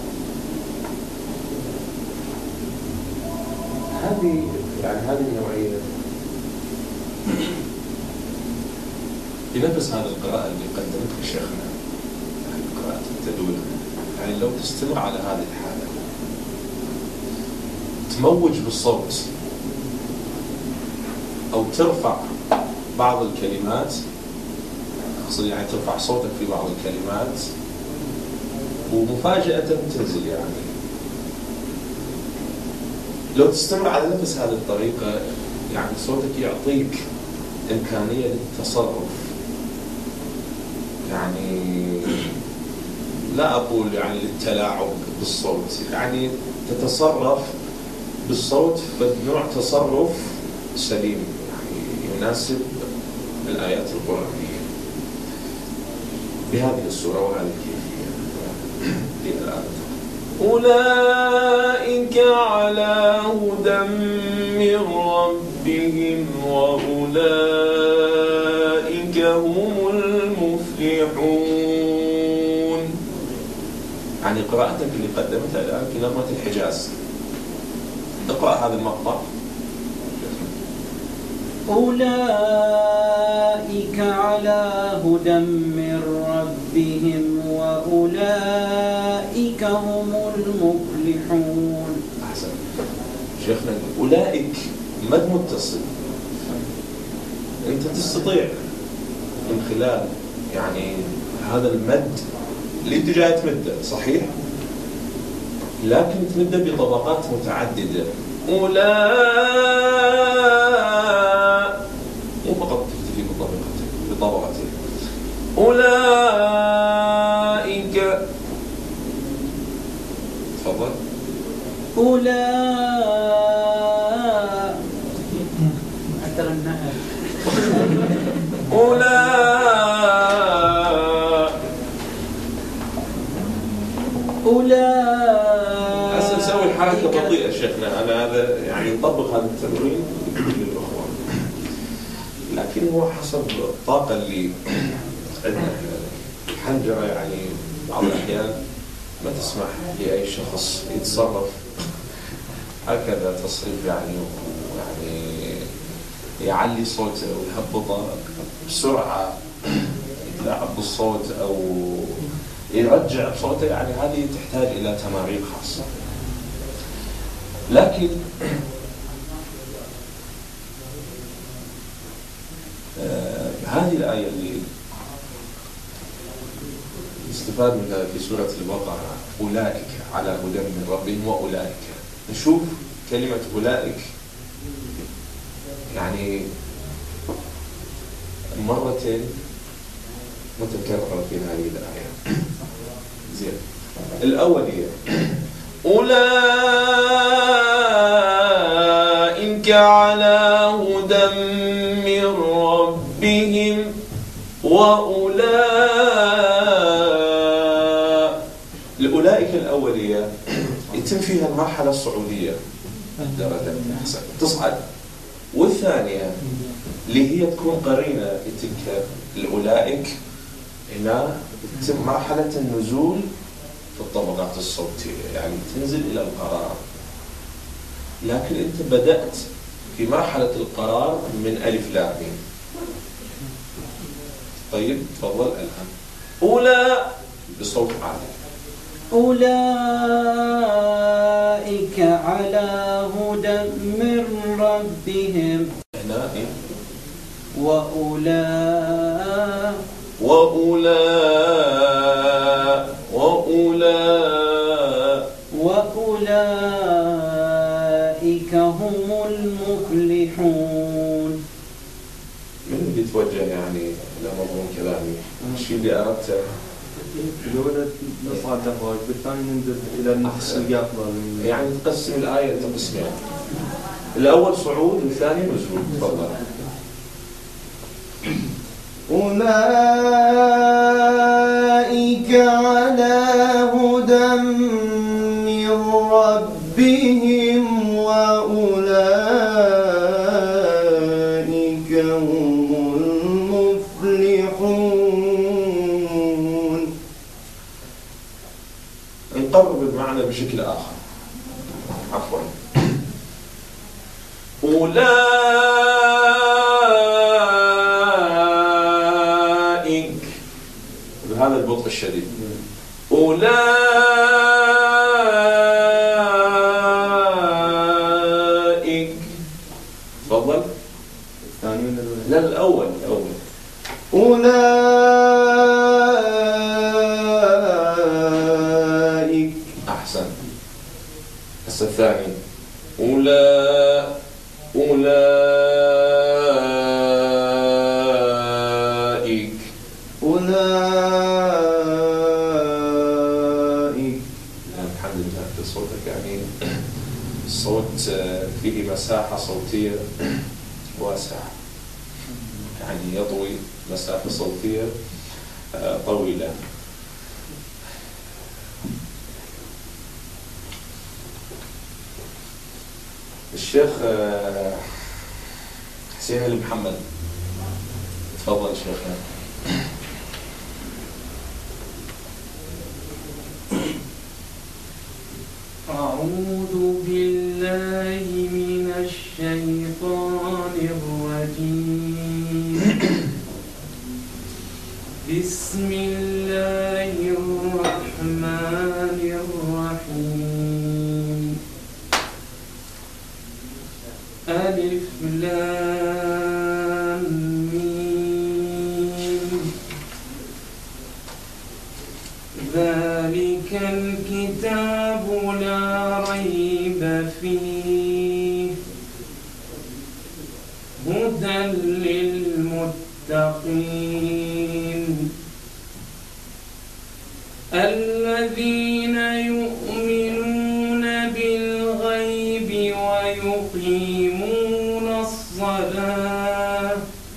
Speaker 2: هذه النوعية بنفس هذه القراءة اللي قدمتها شيخنا، يعني قراءة التدوين، يعني لو تستمر على هذه الحالة تموج بالصوت أو ترفع بعض الكلمات، أقصد يعني ترفع صوتك في بعض الكلمات ومفاجأة تنزل، يعني لو تستمر على نفس هذه الطريقة يعني صوتك يعطيك إمكانية للتصرف، يعني لا أقول يعني للتلاعب بالصوت، يعني تتصرف بالصوت بنوع تصرف سليم يعني يناسب الآيات القرآنية بهذه الصورة وهذه الكيفية.
Speaker 1: أولئك على هدى من ربهم وأولئك هم المفلحون.
Speaker 2: يعني قراءتك اللي قدمتها الآن في نغمة الحجاز، اقرأ هذا المقطع.
Speaker 9: أولئك على هدى من ربهم وأولئك هم المفلحون.
Speaker 2: أحسن شيخنا، أولئك مد متصل، أنت تستطيع من خلال يعني هذا المد اللي أنت جاي تمده صحيح، لكن تمده بطبقات متعددة. مو فقط تكتفي بطبقتين. أولئك، تفضل. هسه نسوي الحركة بطيئة شيخنا، أنا هذا يعني نطبق هذا التمرين للأخوان، لكن هو حسب الطاقة اللي عندنا. الحنجرة يعني بعض الأحيان ما تسمح لأي شخص يتصرف هكذا تصريف يعني يعلي صوته ويهبطه بسرعة، يتلاعب بالصوت أو يرجع بصوته، يعني هذه تحتاج إلى تمارين خاصة. لكن هذه الآية اللي استفاد منها في سورة البقرة، أولئك على هدى من ربهم وأولئك، نشوف كلمة أولئك يعني مرتين متكررة في هذه الآية. زين، الأولية أولئك على هدى من ربهم أولئك الأولية يتم فيها المرحلة الصعودية درجة أحسن تصعد، والثانية اللي هي تكون قرينة لتلك الأولئك هنا تتم مرحلة النزول في الطبقات الصوتية، يعني تنزل إلى القرار، لكن أنت بدأت في مرحلة القرار من ألف لام ميم. طيب تفضل الآن. بصوت عالي.
Speaker 9: أولئك على هدى من ربهم
Speaker 2: هنا
Speaker 9: وأولئك وأولئك هم المفلحون.
Speaker 2: من اللي يتوجه يعني إلى مضمون كلامي؟ الشيء اللي أردته
Speaker 4: الأولى نصعد دراج، بالثاني ننزل إلى النفس اللي أفضل.
Speaker 2: يعني تقسم الآية إلى قسمين، الأول صعود والثاني نزول. تفضل.
Speaker 10: أولئك على هدى من ربهم وأولئك هم المفلحون.
Speaker 2: نقرب المعنى بشكل آخر. عفوا. أولئك بهذا البطء الشديد. أولئك. تفضل.
Speaker 4: الثاني ولا الأول؟
Speaker 2: لا الأول.
Speaker 10: أولئك.
Speaker 2: أحسن. بس الثاني. أولئك. الحمد لله في صوتك، يعني الصوت فيه مساحة صوتية واسعة، يعني يضوي مسافة صوتية طويلة. الشيخ حسين علي محمد، تفضل شيخنا.
Speaker 9: أعوذ بالله من الشيطان الرجيم. بسم الله الرحمن الرحيم. ألف لام ميم. ذلك الكتاب لا ريب فيه هدى للمتقين الذين يؤمنون بالغيب ويقيمون الصلاة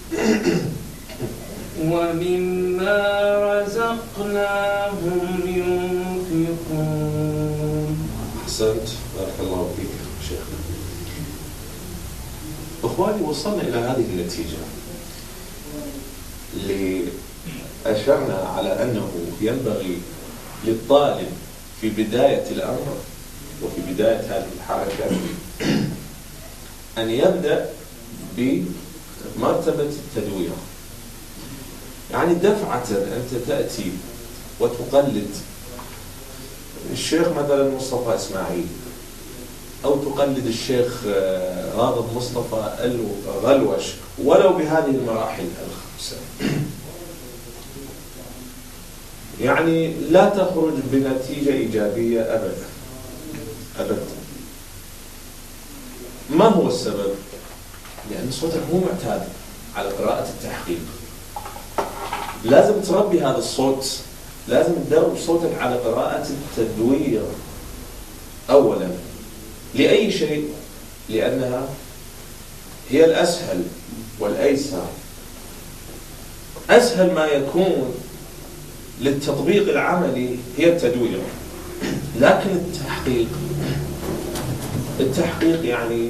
Speaker 9: ومما رزقناهم ينفقون.
Speaker 2: أحسنت، بارك الله فيك شيخنا. إخواني، وصلنا إلى هذه النتيجة اللي أشرنا على أنه ينبغي للطالب في بداية الأمر وفي بداية هذه الحركة أن يبدأ بمرتبة التدوير. يعني دفعة أنت تأتي وتقلد الشيخ مثلا مصطفى إسماعيل، أو تقلد الشيخ راغب مصطفى الغلوش، ولو بهذه المراحل الخمسة، يعني لا تخرج بنتيجة إيجابية أبدا أبدا. ما هو السبب؟ لأن صوتك مو معتاد على قراءة التحقيق. لازم تربي هذا الصوت، لازم تدرب صوتك على قراءة التدوير أولا. لأي شيء؟ لأنها هي الأسهل والأيسر. أسهل ما يكون للتطبيق العملي هي التدوير، لكن التحقيق يعني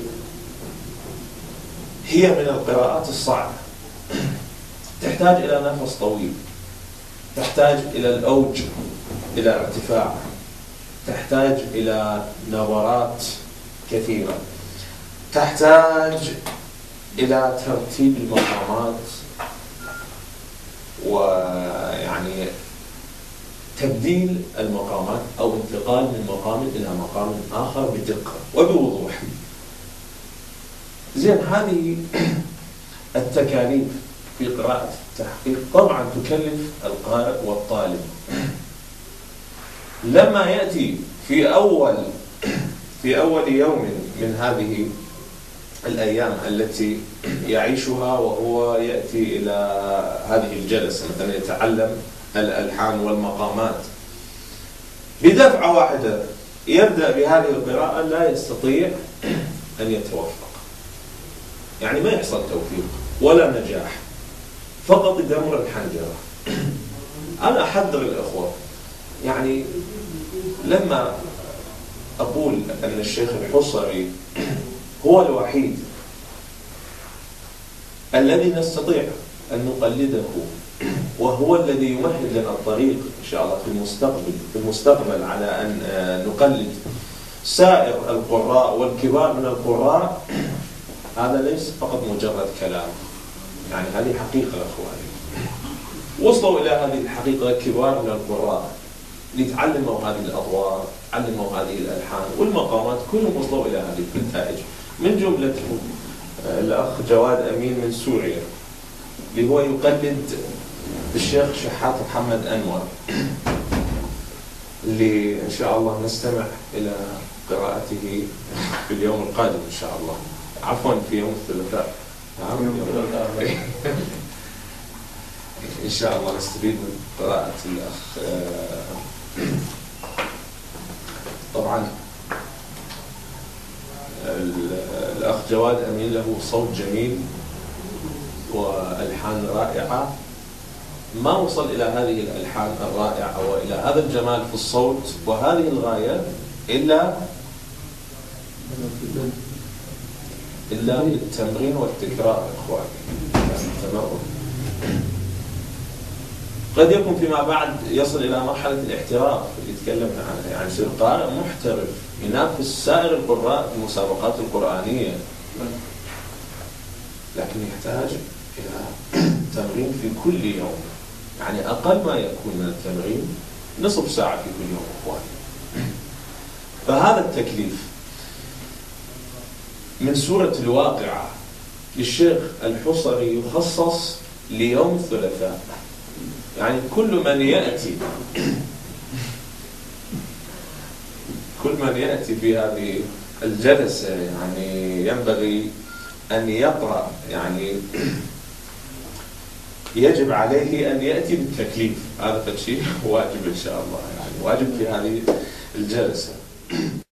Speaker 2: هي من القراءات الصعبة. تحتاج إلى نفس طويل، تحتاج إلى الأوج، إلى ارتفاع، تحتاج إلى نبرات كثيرة، تحتاج إلى ترتيب المقامات، ويعني تبديل المقامات أو انتقال من مقام إلى مقام آخر بدقة وبوضوح. زين، هذه التكاليف في قراءة التحقيق طبعا تكلف القارئ والطالب. لما يأتي في أول يوم من هذه الأيام التي يعيشها وهو يأتي إلى هذه الجلسة، مثلا يتعلم الألحان والمقامات، بدفعة واحدة يبدأ بهذه القراءة لا يستطيع أن يتوفق، يعني ما يحصل توفيق ولا نجاح، فقط يدمر الحنجرة. أنا أحذر الأخوة، يعني لما أقول أن الشيخ الحصري هو الوحيد الذي نستطيع أن نقلده، وهو الذي يمهد لنا الطريق إن شاء الله في المستقبل على أن نقلد سائر القراء والكبار من القراء، هذا ليس فقط مجرد كلام، يعني هذه حقيقة أخواني. وصلوا إلى هذه الحقيقة كبار من القراء اللي تعلموا هذه الأضواء، علموا هذه الألحان والمقامات، كلهم وصلوا إلى هذه النتائج. من جملتهم الأخ جواد أمين من سوريا، اللي هو يقلد الشيخ شحات محمد أنور، اللي إن شاء الله نستمع إلى قراءته في اليوم القادم إن شاء الله، عفوا في يوم الثلاثاء. إن شاء الله نستفيد من قراءة الأخ. طبعا الأخ جواد أمين له صوت جميل وألحان رائعة، ما وصل إلى هذه الألحان الرائعة وإلى هذا الجمال في الصوت وهذه الغاية إلا بالتمرين والتكرار إخواني، التمرن. قد يكون فيما بعد يصل إلى مرحلة الاحتراف اللي تكلمنا عنها، يعني يصير قارئ محترف ينافس سائر القراء في المسابقات القرآنية، لكن يحتاج إلى تمرين في كل يوم، يعني أقل ما يكون من التمرين نصف ساعة في كل يوم إخواني. فهذا التكليف من سورة الواقعة للشيخ الحصري يخصص ليوم الثلاثاء، يعني كل من يأتي في هذه الجلسة يعني ينبغي أن يقرأ، يعني يجب عليه أن يأتي بالتكليف، هذا شيء واجب إن شاء الله، يعني واجب في هذه الجلسة.